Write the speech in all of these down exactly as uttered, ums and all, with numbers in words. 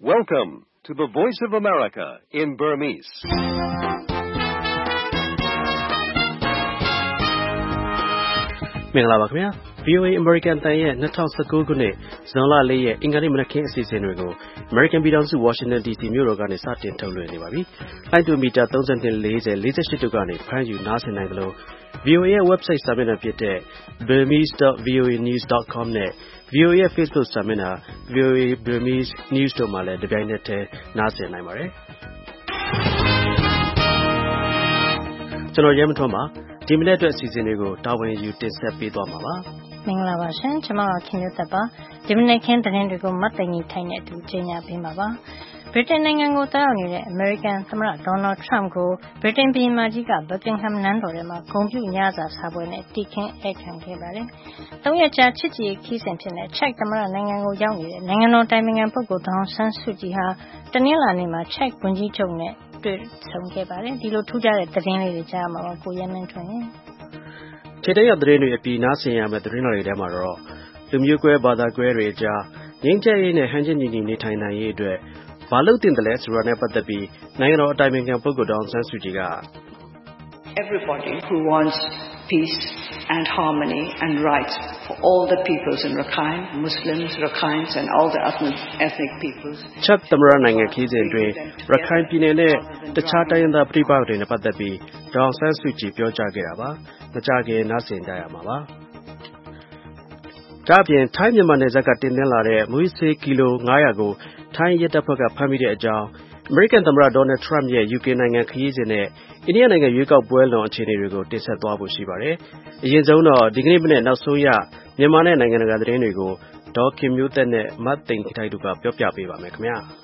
Welcome to the Voice of America in Burmese. ။မင်္ဂလာပါခင်ဗျာ။ V O A American တန်ရဲ့၂၀၁၉ခုနှစ်ဇွန်လ၄ရက်အင်္ဂါနေ့မနက်ခင်းအစီအစဉ်တွေကို American ပြည်ထောင်စု Washington D C မြို့တော်ကနေစတင်ထုတ်လွှင့်နေပါပြီ။လိုင်းတူမီတာသုံး၂ ၄၀ ၄၈တို့ကနေဖမ်းယူနားဆင်နိုင်သလို V O A ရဲ့ website စာမျက်နှာဖြစ်တဲ့ burmese dot voa news dot com နဲ့ V O A ရဲ့ Facebook စာမျက်နှာ V O A Burmese News တို့မှာလည်းတပြိုင်နက်တည်းနားဆင်နိုင်ပါတယ်။ကျွန်တော်ရဲမထွန်းပါဒီမနေ့အတွက်အစီအစဉ်တွေကိုတာဝန်ယူတင်ဆက်ပေးသွားမှာပါမင်္ဂလာပါရှင်ကျွန်မတို့ခင်ဗျသက်ပါဒီမနေ့ခင်းသတင်းတွေကိုမတ်သိင်ကြီးထိုင်တဲ့အတူကြီးညာပေးမှာပါဗြိတိန်နိုင်ငံကိုတားရောက်နေတဲ့အမေရိကန်သမ္မတဒေါ်နယ်ထရမ့်ကိုဗြိတိန်ပြည်မကြီးကဘက်ကင်ဟမ်နန်းတော်ထဲမှာဂုဏ်ပြုညစာစားပွဲနဲ့တီခင်းဧည့်ခံခဲ့ပါတယ်။သုံးရက်ကြာချစ်ကြည်ရေးခီးစဉ်ဖြစ်တဲ့ချက်သမ္မတနိုင်ငံကိုရောက်နေတဲ့နိုင်ငံတော်တိုင်ပင်ခံပုဂ္ဂိုလ်ဒေါ်ဆန်းစုကြည်ဟာတနင်္လာနေ့မှာချက်ဝန်ကြီးချုပ်နဲ့တွေ့ဆုံခဲ့ပါတယ်။ဒီလိုထူးခြားတဲ့သတင်းလေးတွေကြားမှာပါကိုရဲမင်းထွန်းရင်ခြေတရသတင်းတွေအပြီးနားဆင်ရမယ့်သတင်းတွေထဲမှာတော့လူမျိုးကွဲဘာသာကွဲတွေအကြားငြိမ်းချမ်းရေးနဲ့ဟန်ချက်ညီညီနေထိုင်နိုင်ရေးအတွက်ဘာလို့တင်တယ်လဲဆိုတာနဲ့ပတ်သက်ပြီးနိုင်ငံတော်အတိုင်ပင်ခံပုဂ္ဂိုလ်ဒေါ်ဆန်းစုကြည်က Everybody who wants peace and harmony and rights for all the peoples in Rakhine, Muslims, Rakhines and all the ethnic peoples. ချက်သမ္မတနိုင်ငံခီးစဉ်တွင်ရခိုင်ပြည်နယ်နဲ့တခြားတိုင်းရင်းသားပြည်ပတွေနဲ့ပတ်သက်ပြီးဒေါ်ဆန်းစုကြည်ပြောကြားခဲ့တာပါ။မကြခင်နားဆင်ကြရမှာပါ။ဒါ့အပြင်ထိုင်းမြန်မာနယ်စပ်ကတင်သွင်းလာတဲ့မူးယစ်ဆေးကီလို၅၀၀ကိုထိုင်းရဲတပ်ဖွဲ့ကဖမ်းမိတဲ့အကြောင်းအမေရိကန်သမ္မတဒေါ်နယ်ထရမ့်ရဲ့ U K နိုင်ငံခရီးစဉ်နဲ့အိန္ဒိယနိုင်ငံရွေးကောက်ပွဲလွန်အခြေအနေတွေကိုတင်ဆက်သွားဖို့ရှိပါတယ်။အရင်ဆုံးတော့ဒီကနေ့မနေ့နောက်ဆုံးရမြန်မာနဲ့နိုင်ငံတကာသတင်းတွေကိုဒေါ်ခင်မျိုးသက်နဲ့မတ်သိန်ခိုင်တို့ကပြောပြပေးပါမယ်ခင်ဗျာ။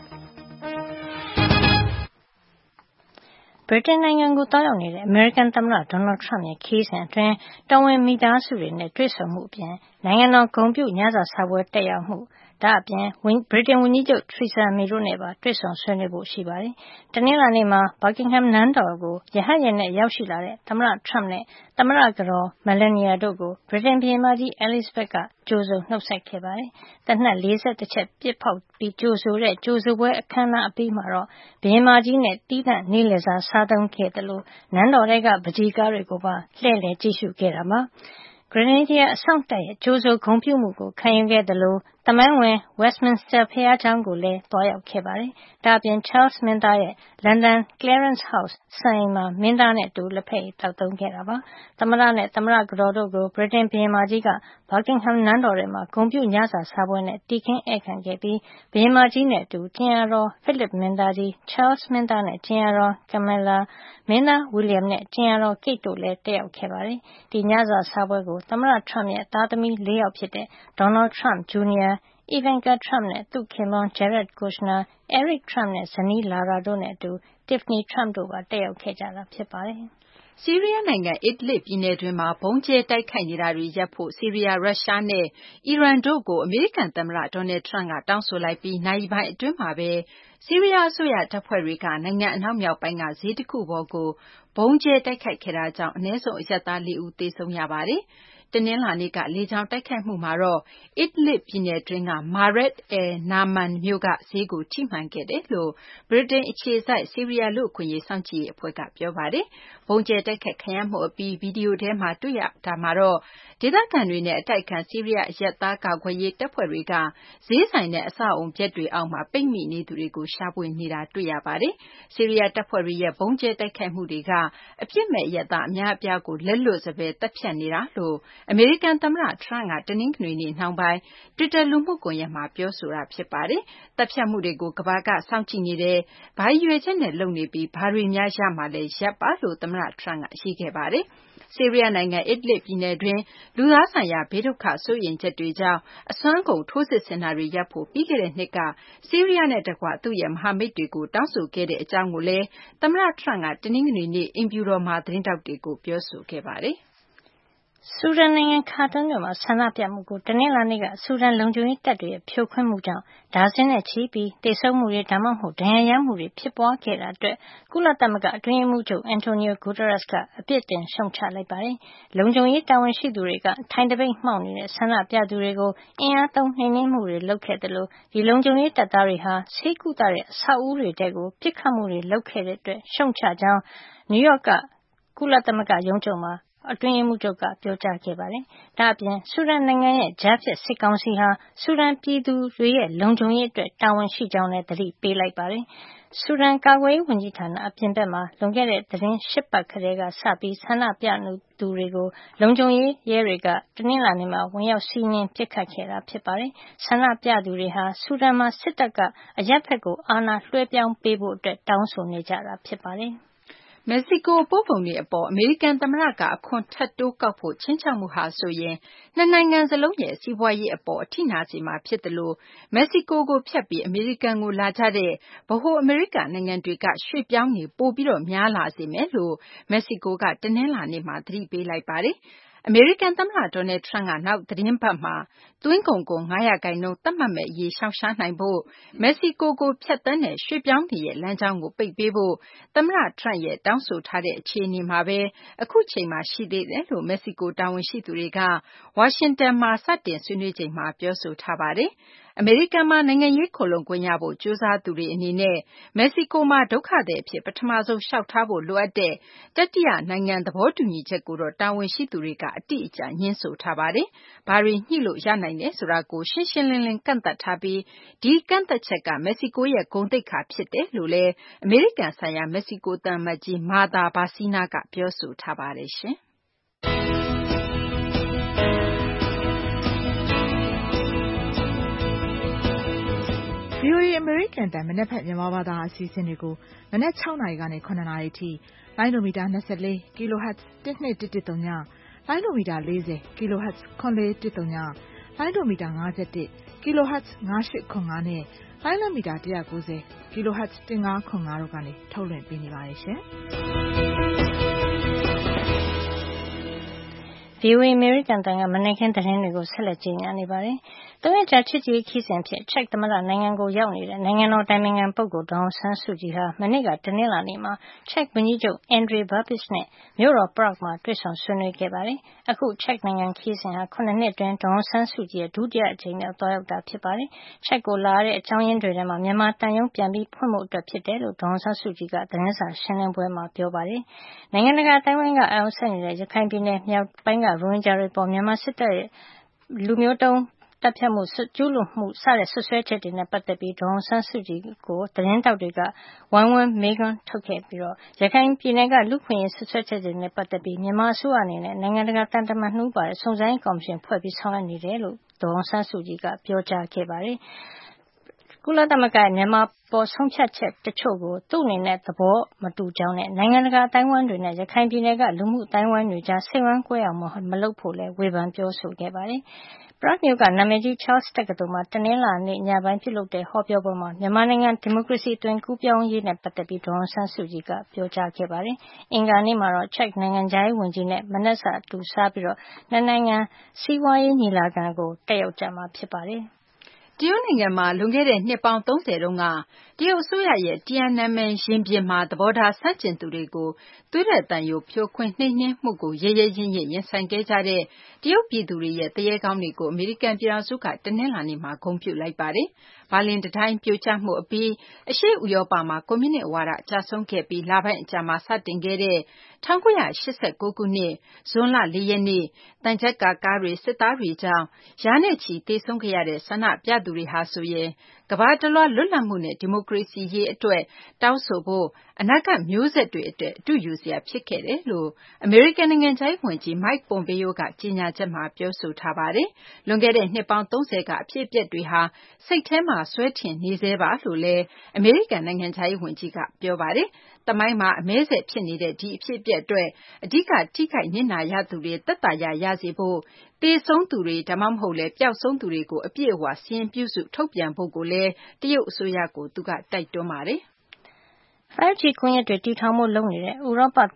ဗြိတိန်နိုင်ငံကိုတားရောက်နေတဲ့အမေရိကန်သမ္မတဒေါ်နယ်ထရမ့်ရဲ့ခရီးစဉ်အတွင်းတော်ဝင်မိသားစုတွေနဲ့တွေ့ဆုံမှုအပြင်နိုင်ငံတော်ဂုဏ်ပြုညစာစားပွဲတက်ရောက်မှုဒါအပြင်ဗြိတိန်ဝန်ကြီးချုပ်ထရီဆာမေတို့နဲ့ပါတွေ့ဆုံဆွေးနွေးဖို့ရှိပါတယ်။တနင်္လာနေ့မှာဘကင်ဟမ်နန်းတော်ကိုရဟတ်ယာဉ်နဲ့ရောက်ရှိလာတဲ့သမ္မတထရမ့်နဲ့သမ္မတကတော်မယ်လနီယာတို့ကိုဗြိတိန်ဘုရင်မကြီးအဲလိဇဘက်ကကြိုဆိုနှုတ်ဆက်ခဲ့ပါတယ်။တနက်၄၁ချက်ပစ်ဖောက်ပြီးကြိုဆိုတဲ့ကြိုဆိုပွဲအခမ်းအနားအပြီးမှာတော့ဘုရင်မကြီးနဲ့တီးသန့်နေ့လည်စာစားသုံးခဲ့တယ်လို့နန်းတော်ထဲကပကြီးကားတွေကိုပါလှည့်လည်ကြည့်ရှုခဲ့တာပါ။Grenadier အစောင့်တပ်ရဲ့ကြိုဆိုဂုဏ်ပြုမှုကိုခံယူခဲ့တယ်လို့သမိုင်းဝင် Westminster ဘုရားကျောင်းကိုလည်းတွားရောက်ခဲ့ပါတယ်။ဒါ့အပြင် Charles မင်းသားရဲ့ London Clarence House စံအိမ်မှာမင်းသားနဲ့အတူလက်ဖက်ရည်သောက်သုံးခဲ့တာပါ။သမ္မတနဲ့သမ္မတကတော်တို့ကိုဗြိတိန်ဘုရင်မကြီးကဘာကင်ဟမ်နန်းတော်ထဲမှာဂုဏ်ပြုညစာစားပွဲနဲ့တီခင်းဧည့်ခံခဲ့ပြီးဘုရင်မကြီးနဲ့အတူကြင်ယာတော် Philip မင်းသားကြီး Charles မင်းသားနဲ့ကြင်ယာတော် Camilla မင်းသား William နဲ့ကြင်ယာတော် Kate တို့လည်းတက်ရောက်ခဲ့ပါတယ်။ဒီညစာစားပွဲကိုသမ္မတထရမ့်ရဲ့သားသမီး၄ယောက်ဖြစ်တဲ့ Donald Trump Junior Ivanka Trump နဲ့သူ့ခင်ပွန်း Jared Kushner, Eric Trump နဲ့ဇနီး Lara တို့နဲ့အတူ Tiffany Trump တို့ပါတက်ရောက်ခဲ့ကြတာဖြစ်ပါတယ်။ဆီးရီးယားနိုင်ငံအစ်ဒလစ်ပြည်နယ်တွင်းမှာဘုံကျဲတိုက်ခိုက်နေတာတွေရပ်ဖို့ဆီးရီးယားရုရှားနဲ့အီရန်တို့ကိုအမေရိကန်သမ္မတဒေါ်နယ်ထရမ့်ကတောင်းဆိုလိုက်ပြီးနိုင်ပိုင်းအတွင်းမှာပဲဆီးရီးယားအစိုးရတပ်ဖွဲ့တွေကနိုင်ငံအနောက်မြောက်ပိုင်းကဈေးတစ်ခုပေါ်ကိုဘုံကျဲတိုက်ခိုက်ခဲ့တာကြောင့်အနည်းဆုံးအရပ်သား၄ဦးသေဆုံးရပါတယ်။တနင်္လာနေ့ကလေကြောင်းတိုက်ခိုက်မှုမှာတော့အစ်ဒလစ်ပြည်နယ်တွင်းက Marat al-Naman မြို့ကဈေးကိုထိမှန်ခဲ့တယ်လို့ဗြိတိန်အခြေစိုက်ဆီးရီးယားလူ့အခွင့်အရေးစောင့်ကြည့်ရေးအဖွဲ့ကပြောပါတယ်။ဘုံကျဲတိုက်ခိုက်ခံရမှုအပြီးဗီဒီယိုထဲမှာတွေ့ရတာမှာတော့ဒေသခံတွေနဲ့အတိုက်အခံဆီးရီးယားအရပ်သားကာကွယ်ရေးတပ်ဖွဲ့တွေကဈေးဆိုင်နဲ့အဆောက်အုံပျက်တွေအောက်မှာပိတ်မိနေသူတွေကိုရှာဖွေနေတာတွေ့ရပါတယ်။ဆီးရီးယားတပ်ဖွဲ့တွေရဲ့ဘုံကျဲတိုက်ခိုက်မှုတွေကအပြစ်မဲ့အရပ်သားအများအပြားကိုလက်လွတ်စပယ်တပ်ဖြတ်နေတာလို့အမေရိကန်သမ္မတထရမ့်ကတနင်္ဂနွေနေ့နှောင်းပိုင်းတွစ်တာလူမှုကွန်ရက်မှာပြောဆိုတာဖြစ်ပါတယ်။တပ်ဖြတ်မှုတွေကိုကမ္ဘာကစောင့်ကြည့်နေတယ်။ဘာရည်ရွယ်ချက်နဲ့လုပ်နေပြီးဘာတွေများရမှာလဲရပ်ပါလို့သမ္မတထရမ့်ကရှိခဲ့ပါတယ်။ဆီးရီးယားနိုင်ငံအစ်ဒလစ်ပြည်နယ်တွင်းလူသားဆိုင်ရာဘေးဒုက္ခစိုးရိမ်ချက်တွေကြောင့်အစွမ်းကုန်ထိုးစစ်ဆင်တာတွေရပ်ဖို့ပြီးခဲ့တဲ့နှစ်ကဆီးရီးယားနဲ့တကွသူ့ရဲ့မဟာမိတ်တွေကိုတောင်းဆိုခဲ့တဲ့အကြောင်းကိုလည်းသမ္မတထရမ့်ကတနင်္ဂနွေနေ့အိမ်ဖြူတော်မှာသတင်းထောက်တွေကိုပြောဆိုခဲ့ပါတယ်။ဆူဒန်နိုင်ငံခါတွန်မြို့မှာဆန္ဒပြမှုကိုတနင်္လာနေ့ကဆူဒန်လုံခြုံရေးတပ်တွေရဲ့ဖြိုခွင်းမှုကြောင့်ဒါဇင်နဲ့ချီပြီးသေဆုံးမှုတွေဒါမှမဟုတ်ဒဏ်ရာရမှုတွေဖြစ်ပွားခဲ့တာအတွက်ကုလသမဂ္ဂအတွင်းရေးမှူးချုပ်အန်တိုနီယိုဂူတာရက်စ်ကအပြစ်တင်ရှုတ်ချလိုက်ပါတယ်။လုံခြုံရေးတာဝန်ရှိသူတွေကထိုင်တပိတ်မှောက်နေတဲ့ဆန္ဒပြသူတွေကိုအင်အားသုံးနှိမ်နင်းမှုတွေလုပ်ခဲ့တယ်လို့ဒီလုံခြုံရေးတပ်သားတွေဟာဆေးကုသတဲ့အဆောက်အဦတွေတဲကိုပစ်ခတ်မှုတွေလုပ်ခဲ့တဲ့အတွက်ရှုတ်ချကြောင်းနယူးယောက်ကကုလသမဂ္ဂရုံးချုပ်မှာအတွင်းရေးမှူးချုပ်ကပြောကြားခဲ့ပါတယ်။ဒါ့အပြင်ဆူဒန်နိုင်ငံရဲ့ကြားဖြတ်စစ်ကောင်စီဟာဆူဒန်ပြည်သူတွေရဲ့လုံခြုံရေးအတွက်တာဝန်ရှိကြောင်းလည်းသတိပေးလိုက်ပါတယ်။ဆူဒန်ကာကွယ်ရေးဝန်ကြီးဌာနအပြင်ဘက်မှာလွန်ခဲ့တဲ့သတင်းရှစ်ပတ်ခရဲကစပြီးဆန္ဒပြသူတွေကိုလုံခြုံရေးရဲတွေကတနင်္လာနေ့မှာဝင်ရောက်စီးနင်းပစ်ခတ်ခဲ့တာဖြစ်ပါတယ်။ဆန္ဒပြသူတွေဟာဆူဒန်မှာစစ်တပ်ကအရပ်ဘက်ကိုအာဏာလွှဲပြောင်းပေးဖို့အတွက်တောင်းဆိုနေကြတာဖြစ်ပါတယ်။မက္ကဆီကိုပို့ကုန်တွေအပေါ်အမေရိကန်သမ္မတကအခွန်ထပ်တိုးကောက်ဖို့ခြိမ်းခြောက်မှုဟာဆိုရင်နှစ်နိုင်ငံစလုံးရဲ့စီးပွားရေးအပေါ်အထိနာစေမှာဖြစ်တယ်လို့မက္ကဆီကိုကိုဖြတ်ပြီးအမေရိကန်ကိုလာကြတဲ့ဗဟိုအမေရိကနိုင်ငံတွေကရွှေ့ပြောင်းနေပိုပြီးတော့များလာစေမယ်လို့မက္ကဆီကိုကတနင်္လာနေ့မှာသတိပေးလိုက်ပါတယ်။အမေရိကန်သမ္မတဒေါ်နယ်ထရန့်ကနောက်သတင်းပတ်မှာသွင်းကုန်ကို၅ရာခိုင်နှုန်းသတ်မှတ်မဲ့အရေးရှောင်ရှားနိုင်ဖို့မက္ကဆီကိုကိုဖြတ်သန်းတဲ့ရွှေ့ပြောင်းနေရဲ့လမ်းကြောင်းကိုပိတ်ပေးဖို့သမ္မတထရန့်ရဲ့တောင်းဆိုထားတဲ့အခြေအနေမှာပဲအခုချိန်မှာရှိသေးတယ်လို့မက္ကဆီကိုတာဝန်ရှိသူတွေကဝါရှင်တန်မှာစတင်ဆွေးနွေးချိန်မှာပြောဆိုထားပါတယ်။အမေရိကန်မှာနိုင်ငံရေးခိုလှုံခွင့်ရဖို့ကြိုးစားသူတွေအနေနဲ့မက္ကဆီကိုမှာဒုက္ခသည်အဖြစ်ပထမဆုံးလျှောက်ထားဖို့လိုအပ်တဲ့တတိယနိုင်ငံသဘောတူညီချက်ကိုတော့တာဝန်ရှိသူတွေကအတိအကျငြင်းဆိုထားပါတယ်။ဘာတွေညှိလို့ရနိုင်တယ်ဆိုတာကိုရှင်းရှင်းလင်းလင်းကန့်သတ်ထားပြီးဒီကန့်သတ်ချက်ကမက္ကဆီကိုရဲ့ဂုဏ်သိက္ခာဖြစ်တယ်လို့လည်းအမေရိကန်ဆိုင်ရာမက္ကဆီကိုသံအမတ်ကြီးမာသာဘာစီးနားကပြောဆိုထားပါတယ်ရှင်။ဗွီအိုအေ အမေရိကန်အသံမနက်ဖြန်မြန်မာဘာသာအစီအစဉ်တွေကိုမနက်၆နာရီကနေ၇နာရီထိလိုင်းဒိုမီတာ၂၄ kHz ၁၂၁၁၃ညလိုင်းဒိုမီတာ၄၀ kHz ၇၄၁၃ညလိုင်းဒိုမီတာ၅၁ kHz ၅၈၇၅နဲ့လိုင်းလမီတာ၁၉၀ kHz ၁၅၇၅တို့ကနေထုတ်လွှင့်ပေးနေပါတယ်ရှင်။ဗွီအိုအေအမေရိကန်တန်ကမနေ့ကသတင်းတွေကိုဆက်လက်ကြေညာနေပါတယ်။သုံးရက်ကြာချစ်ကြည်ရေးခီးစဉ်ဖြင့်ချက်သမ္မတနိုင်ငံကိုရောက်နေတဲ့နိုင်ငံတော်တိုင်ပင်ခံပုဂ္ဂိုလ်ဒေါ်အောင်ဆန်းစုကြည်ဟာမနေ့ကတနင်္လာနေ့မှာချက်ဝန်ကြီးချုပ် Andrej Babis နဲ့မြို့တော် Prague မှာတွေ့ဆုံဆွေးနွေးခဲ့ပါတယ်။အခုချက်နိုင်ငံခီးစဉ်ဟာခုနှစ်နှစ်အတွင်းဒေါ်အောင်ဆန်းစုကြည်ရဲ့ဒုတိယအကြိမ်မြောက်သွားရောက်တာဖြစ်ပါတယ်။ချက်ကိုလာတဲ့အကြောင်းရင်းတွေထဲမှာမြန်မာတန်ယုံပြန်ပြီးဖွင့်ဖို့အတွက်ဖြစ်တယ်လို့ဒေါ်အောင်ဆန်းစုကြည်ကသတင်းစာရှင်းလင်းပွဲမှာပြောပါတယ်။နိုင်ငံတကာအတိုင်းအဝိုင်းကအာရုံစိုက်နေတဲ့ရခိုင်ပြည်နယ်မြောက်ပိုင်းကရိုဟင်ဂျာတွေပေါ်မြန်မာစစ်တပ်ရဲ့လူမျိုးတုံးတပ်ဖြတ်မှုကျူးလွန်မှုစတဲ့ဆွဆွဲချက်တွေနဲ့ပတ်သက်ပြီးဒေါ်အောင်ဆန်းစုကြည်ကိုသတင်းတောက်တွေကဝိုင်းဝန်းမေးခွန်းထုတ်ခဲ့ပြီးတော့ရခိုင်ပြည်နယ်ကလူခွင့်ရေးဆွဆွဲချက်တွေနဲ့ပတ်သက်ပြီးမြန်မာအစိုးရအနေနဲ့နိုင်ငံတကာတန်တမန်နှူးပါတဲ့စုံစမ်းရေးကော်မရှင်ဖွဲ့ပြီးဆောင်ရွက်နေတယ်လို့ဒေါ်အောင်ဆန်းစုကြည်ကပြောကြားခဲ့ပါတယ်။ကုလသမဂ္ဂရဲ့မြန်မာပေါ်ဆုံးဖြတ်ချက်တချို့ကိုသူ့အနေနဲ့သဘောမတူကြောင်းနဲ့နိုင်ငံတကာအတိုင်းအဝိုင်းတွေနဲ့ရခိုင်ပြည်နယ်ကလူမှုအတိုင်းအဝိုင်းတွေကြားစိတ်ဝမ်းကွဲအောင်မလုပ်ဖို့လည်းဝေဖန်ပြောဆိုခဲ့ပါတယ်။ Prague မြို့ကနာမည်ကြီး Charles တက္ကသိုလ်မှာတနင်္လာနေ့ညပိုင်းပြုလုပ်တဲ့ဟောပြောပွဲမှာမြန်မာနိုင်ငံဒီမိုကရေစီအသွင်ကူးပြောင်းရေးနဲ့ပတ်သက်ပြီးဒေါ်အောင်ဆန်းစုကြည်ကပြောကြားခဲ့ပါတယ်။အင်္ဂါနေ့မှာတော့ချက်နိုင်ငံခြားရေးဝန်ကြီးနဲ့မနက်စာတူစားပြီးတော့နှစ်နိုင်ငံစီးပွားရေးညီလာခံကိုတက်ရောက်ကြမှာဖြစ်ပါတယ်။တရုတ်နိုင်ငံမှာလွန်ခဲ့တဲ့နှစ်ပေါင်းသုံးဆယ်တုန်းကတရုတ်အစိုးရရဲ့တီယန်နန်မန်ရင်ပြင်မှာသဘောထားဆန့်ကျင်သူတွေကိုသွေးထွက်သံယိုဖြိုခွင်းနှိမ်နင်းမှုကိုရဲရဲရင့်ရင့်ရင်ဆိုင်ခဲ့ကြတဲ့တရုတ်ပြည်သူတွေရဲ့တရေကောင်းတွေကိုအမေရိကန်ပြည်ထောင်စုကတနင်္လာနေ့မှာဂုဏ်ပြုလိုက်ပါတယ်။ဘာလင်တံတိုင်းပြိုကျမှုအပြီးအရှေ့ဥရောပမှာကွန်မြူနစ်ဝါဒကျဆုံးခဲ့ပြီးလပိုင်းအကြာမှာစတင်ခဲ့တဲ့၁၉၈၉ခုနှစ်ဇွန်လ၄ရက်နေ့သံချပ်ကာကားတွေစစ်သားတွေကြောင့်ရာနဲ့ချီသေဆုံးခဲ့ရတဲ့ဆန္ဒပြသူတွေဟာဆိုရင်ကမ္ဘာတလွှားလွတ်လပ်မှုနဲ့ဒီမိုကရေစီရေးအတွက်တောင်းဆိုဖို့အနာဂတ်မျိုးဆက်တွေအတွက်အတူယူစရာဖြစ်ခဲ့တယ်လို့အမေရိကန်နိုင်ငံခြားရေးဝန်ကြီး Mike Pompeo ကကြေညာချက်မှာပြောဆိုထားပါတယ်။လွန်ခဲ့တဲ့နှစ်ပေါင်းသုံးဆယ်ကအဖြစ်အပျက်တွေဟာစိတ်ထဲမှာဆွဲထင်နေဆဲပါလို့လည်းအမေရိကန်နိုင်ငံခြားရေးဝန်ကြီးကပြောပါတယ်။သမိုင်းမှာအမဲဆက်ဖြစ်နေတဲ့ဒီအဖြစ်အပျက်အတွက်အဓိကထိခိုက်နစ်နာရသူတွေသက်သာရာရစေဖို့သေဆုံးသူတွေဒါမှမဟုတ်လည်းပျောက်ဆုံးသူတွေကိုအပြည့်အဝစာရင်းပြုစုထုတ်ပြန်ဖို့ကိုလည်းတရုတ်အစိုးရကိုသူကတိုက်တွန်းပါတယ်။ five G ကွန်ရက်တွေတည်ထောင်ဖို့လုပ်နေတဲ့ဥရောပ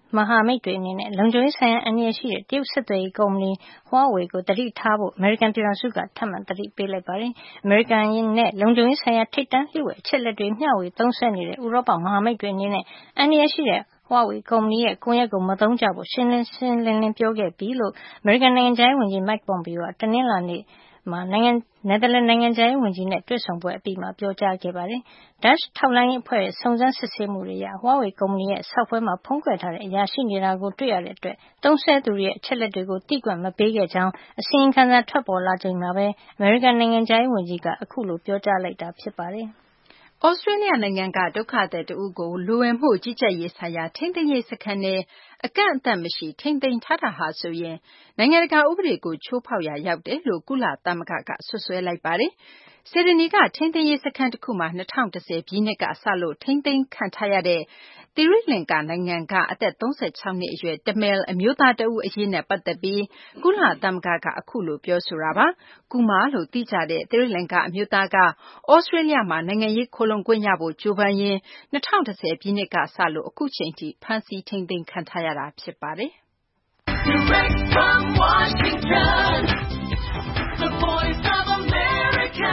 မဟာမိတ်တွေအနေနဲ့လုံခြုံရေးဆိုင်ရာအန္တရာယ်ရှိတဲ့တရုတ်ဆက်သွယ်ရေးကုမ္ပဏီ Huawei ကိုသတိထားဖို့အမေရိကန်ပြည်ထောင်စုကထပ်မံသတိပေးလိုက်ပါတယ်။အမေရိကန်နဲ့လုံခြုံရေးဆိုင်ရာထိပ်တန်းလျှို့ဝှက်အချက်လက်တွေမျှဝေသုံးစွဲနေတဲ့ဥရောပမဟာမိတ်တွေအနေနဲ့အန္တရာယ်ရှိတဲ့Huawei ကုမ္ပဏီရဲ့ကွန်ရက်ကိုမသုံးကြဖို့ရှင်းလင်းရှင်းလင်းလင်းပြောခဲ့ပြီလို့အမေရိကန်နိုင်ငံခြားရေးဝန်ကြီး Mike Pompeo ကတနင်္လာနေ့မှာနိုင်ငံနယ်သာလန်နိုင်ငံခြားရေးဝန်ကြီးနဲ့တွေ့ဆုံပွဲအပြီးမှာပြောကြားခဲ့ပါတယ်။ Dutch ထောက်လှမ်းရေးအဖွဲ့ရဲ့စုံစမ်းစစ်ဆေးမှုတွေအရ Huawei ကုမ္ပဏီရဲ့ဆော့ဖ်ဝဲမှာဖုံးကွယ်ထားတဲ့အရာရှိနေတာကိုတွေ့ရတဲ့အတွက်သုံးစွဲသူတွေရဲ့အချက်လက်တွေကိုသိခွင့်မပေးခဲ့ကြောင်းအစီရင်ခံစာထွက်ပေါ်လာချိန်မှာပဲအမေရိကန်နိုင်ငံခြားရေးဝန်ကြီးကအခုလိုပြောကြားလိုက်တာဖြစ်ပါတယ်။သြစတြေးလျနိုင်ငံကဒုက္ခသည်တဦးကိုလူဝင်မှုကြီးကြပ်ရေးဆိုင်ရာထိန်းသိမ်းရေးစခန်းထဲအကန့်အသတ်မရှိထိန်းသိမ်းထားတာဟာဆိုရင်နိုင်ငံတကာဥပဒေကိုချိုးဖောက်ရာရောက်တယ်လို့ကုလသမဂ္ဂကစွပ်စွဲလိုက်ပါတယ်။ ဆီဒနီကထိန်းသိမ်းရေးစခန်းတခုမှာ၂၀၁၀ပြည့်နှစ်ကစလို့ထိန်းသိမ်းခံထားရတဲ့သီရိလင်္ကာနိုင်ငံကအသက်၃၆နှစ်အရွယ် Tamil အမျိုးသားတဦးအရေးနဲ့ပတ်သက်ပြီးကုလသမဂ္ဂကအခုလိုပြောဆိုတာပါ။ Kumar လို့သိကြတဲ့သီရိလင်္ကာအမျိုးသားကသြစတြေးလျမှာနိုင်ငံရေးခိုလှုံခွင့်ရဖို့ကြိုးပမ်းရင်း၂၀၁၀ပြည့်နှစ်ကစလို့အခုချိန်ထိဖမ်းဆီးထိန်းသိမ်းခံထားရတာဖြစ်ပါတယ်။ Direct from Washington, the voice of America,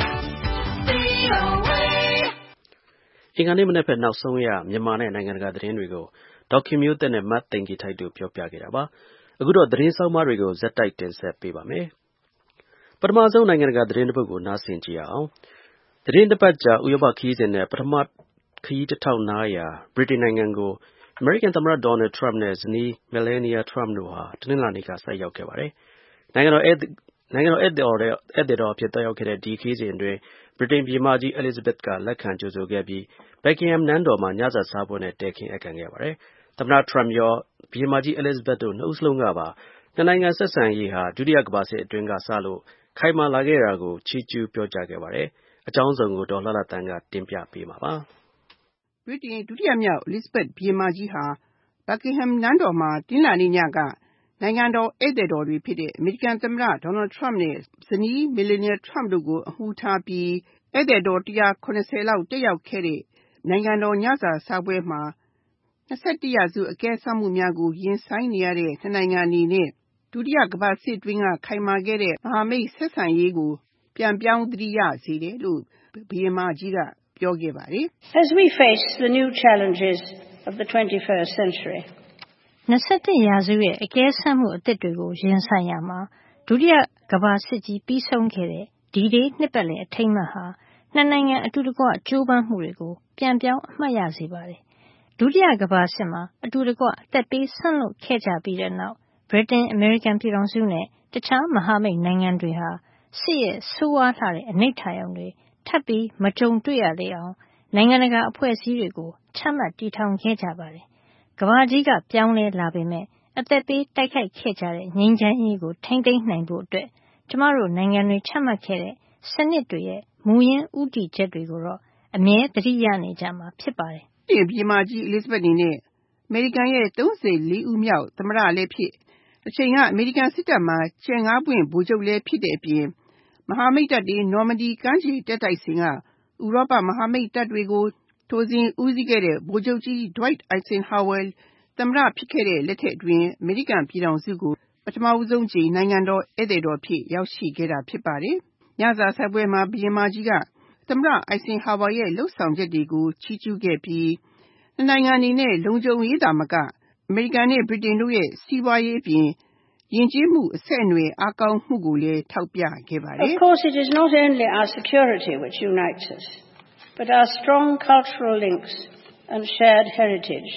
V O A အင်္ဂါနေ့မနက်ဖက်နောက်ဆုံးရမြန်မာနဲ့နိုင်ငံတကာသတင်းတွေကိုဒေါက်ခင်မျိုးသက်နဲ့မတ်သိန်ကြီးထိုက်တို့ပြောပြခဲ့တာပါ။အခုတော့သတင်းဆောင်းပါးတွေကိုဇက်တိုက်တင်ဆက်ပေးပါမယ်။ပထမဆုံးနိုင်ငံတကာသတင်းတစ်ပုဒ်ကိုနားဆင်ကြည့်ရအောင်။သတင်းတစ်ပတ်ကြာဥရောပခရီးစဉ်နဲ့ပထမခရီးတစ်ထောက်နားရာဗြိတိန်နိုင်ငံကိုအမေရိကန်သမ္မတဒေါ်နယ်ထရမ့်နဲ့ဇနီးမယ်လန်နီယာထရမ့်တို့ဟာတနင်္လာနေ့ကဆိုက်ရောက်ခဲ့ပါတယ်။နိုင်ငံတော်နိုင်ငံတော်ဧည့်သည်တော်ဧည့်သည်တော်အဖြစ်တက်ရောက်ခဲ့တဲ့ဒီခရီးစဉ်အတွင်းဗြိတိန်ဘုရင်မကြီး Elizabeth ကလက်ခံကြိုဆိုခဲ့ပြီး Buckingham နန်းတော်မှာညစာစားပွဲနဲ့တည်ခင်းဧည့်ခံခဲ့ပါတယ်။သမ္မတထရမ့်ရောဘုရင်မကြီး Elizabeth တို့နှစ်ဦးစလုံးကပါနှစ်နိုင်ငံဆက်ဆံရေးဟာဒုတိယကမ္ဘာစစ်အတွင်းကစလို့ခိုင်မာလာခဲ့တာကိုချီးကျူးပြောကြားခဲ့ပါတယ်။အကြောင်းစုံကိုဒေါ်လှလှသန်းကတင်ပြပေးမှာပါ။ဗြိတိန်ဒုတိယမြောက် Elizabeth ဘုရင်မကြီးဟာ Buckingham နန်းတော်မှာတနင်္လာနေ့ညကနိုင်ငံတော်ဧည့်သည်တော်တွေဖြစ်တဲ့အမေရိကန်သမ္မတဒေါ်နယ်ထရမ့်နဲ့ဇနီးမယ်လန်နီယာထရမ့်တို့ကိုအမှူးထားပြီးဧည့်သည်တော်၁၇၀လောက်တက်ရောက်ခဲ့တဲ့နိုင်ငံတော်ညစာစားပွဲမှာ၂၁ရာစုအကဲစမ်းမှုများကိုရင်ဆိုင်နေရတဲ့နှစ်နိုင်ငံအနေနဲ့ဒုတိယကမ္ဘာစစ်အတွင်းကခိုင်မာခဲ့တဲ့မဟာမိတ်ဆက်ဆံရေးကိုပြန်ပြောင်းသတိရစေတယ်လို့ဘုရင်မကြီးကပြောခဲ့ပါတယ်။ As we face the new challenges of the twenty-first century, ၂၁ရာစုရဲ့အကဲစမ်းမှုအသစ်တွေကိုရင်ဆိုင်ရမှာဒုတိယကမ္ဘာစစ်ကြီးပြီးဆုံးခဲ့တဲ့ဒီဒေးနှစ်ပတ်လည်အထိမ်းအမှတ်ဟာနှစ်နိုင်ငံအတူတကွကြိုးပမ်းမှုတွေကိုပြန်ပြောင်းအမှတ်ရစေပါတယ်။ဒုတိယကမ္ဘာစစ်မှာအတူတကွအသက်ပေးစွန့်လွတ်ခဲ့ကြပြီးတဲ့နောက်ဗြိတိန်အမေရိကန်ပြည်ထောင်စုနဲ့တခြားမဟာမိတ်နိုင်ငံတွေဟာစစ်ရဲ့ဆိုးဝါးလှတဲ့အနိဋ္ဌာရုံတွေထပ်ပြီးမကြုံတွေ့ရလေအောင်နိုင်ငံတကာအဖွဲ့အစည်းတွေကိုချမှတ်တည်ထောင်ခဲ့ကြပါတယ်။ကမ္ဘာကြီးကပြောင်းလဲလာပေမဲ့အသက်ပေးတိုက်ခိုက်ခဲ့ကြတဲ့ငြိမ်းချမ်းရေးကိုထိန်းသိမ်းနိုင်ဖို့အတွက်ကျမတို့နိုင်ငံတွေချမှတ်ခဲ့တဲ့စနစ်တွေရဲ့မူရင်းဦးတည်ချက်တွေကိုတော့အမြဲသတိရနေကြမှာဖြစ်ပါတယ်။ဘုရင်မကြီး Elizabeth အနေနဲ့အမေရိကန်ရဲ့၃၄ဦးမြောက်သမ္မတလည်းဖြစ်တစ်ချိန်ကအမေရိကန်စစ်တပ်မှာကြယ်ငါးပွင့်ဗိုလ်ချုပ်လည်းဖြစ်တဲ့အပြင်မဟာမိတ်တပ်တွေနော်မဒီကမ်းခြေတက်တိုက်စဉ်ကဥရောပမဟာမိတ်တပ်တွေကိုထိုစဉ်ဦးစီးခဲ့တဲ့ဗိုလ်ချုပ်ကြီး Dwight Eisenhower သမ္မတဖြစ်ခဲ့တဲ့လက်ထက်အတွင်းအမေရိကန်ပြည်ထောင်စုကိုပထမဦးဆုံးကြိမ်နိုင်ငံတော်ဧည့်သည်တော်ဖြစ်ရောက်ရှိခဲ့တာဖြစ်ပါတယ်။ညစာစားပွဲမှာဘုရင်မကြီးကသမ္မတ Eisenhower ရဲ့လှုပ်ဆောင်ချက်တွေကိုချီးကျူးခဲ့ပြီးနှစ်နိုင်ငံအနေနဲ့လုံခြုံရေးသာမကအမေရိကန်နဲ့ဗြိတိန်တို့ရဲ့စီးပွားရေးအပြင်ယဉ်ကျေးမှုအဆက်အနွယ်အားကောင်းမှုကိုလည်းထောက်ပြခဲ့ပါတယ်။ Of course it is not only our security which unites us, but our strong cultural links and shared heritage.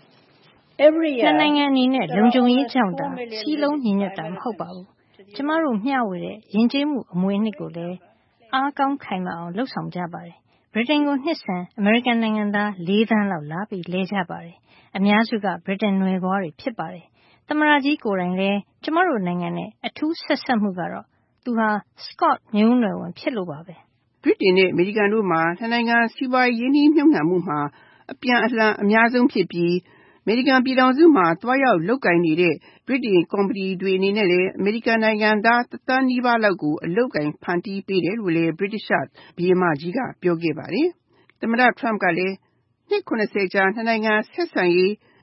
Every year နိုင်ငံအနေနဲ့လုံခြုံရေးကြောင့်သာစီးလုံးညီညွတ်တာမဟုတ်ပါဘူး။ကျမတို့မျှဝေတဲ့ယဉ်ကျေးမှုအမွေအနှစ်ကိုလည်းအားကောင်းခိုင်မာအောင်လှုပ်ဆောင်ကြပါတယ်။ဗြိတိန်ကိုနှစ်စဉ်အမေရိကန်နိုင်ငံသားလေးသန်းလောက်လာပြီးလဲကြပါတယ်။အများစုကဗြိတိန်နွယ်ဖွားတွေဖြစ်ပါတယ်။သမ္မတကြီးကိုယ်တိုင်လည်းကျမတို့နိုင်ငံနဲ့အထူးဆက်ဆက်မှုကတော့သူဟာ Scot မျိုးနွယ်ဝင်ဖြစ်လို့ပါပဲ။ဗြိတိန်နဲ့အမေရိကန်တို့မှာနှစ်နိုင်ငံစီးပွားရေးရင်းနှီးမြှုပ်နှံမှုမှာအပြန်အလှန်အများဆုံးဖြစ်ပြီးအမေရိကန်ပြည်ထောင်စုမှာသွားရောက်လုပ်ကိုင်နေတဲ့ဗြိတိန်ကုမ္ပဏီတွေအနေနဲ့လည်းအမေရိကန်နိုင်ငံသားတစ်သန်းနီးပါးလောက်ကိုအလုပ်အကိုင်ဖန်တီးပေးတယ်လို့လည်းဗြိတိသျှဘုရင်မကြီးကပြောခဲ့ပါတယ်။သမ္မတထရမ့်ကလည်းနှစ်၇၀ကြာနှစ်နိုင်ငံဆက်ဆံရေး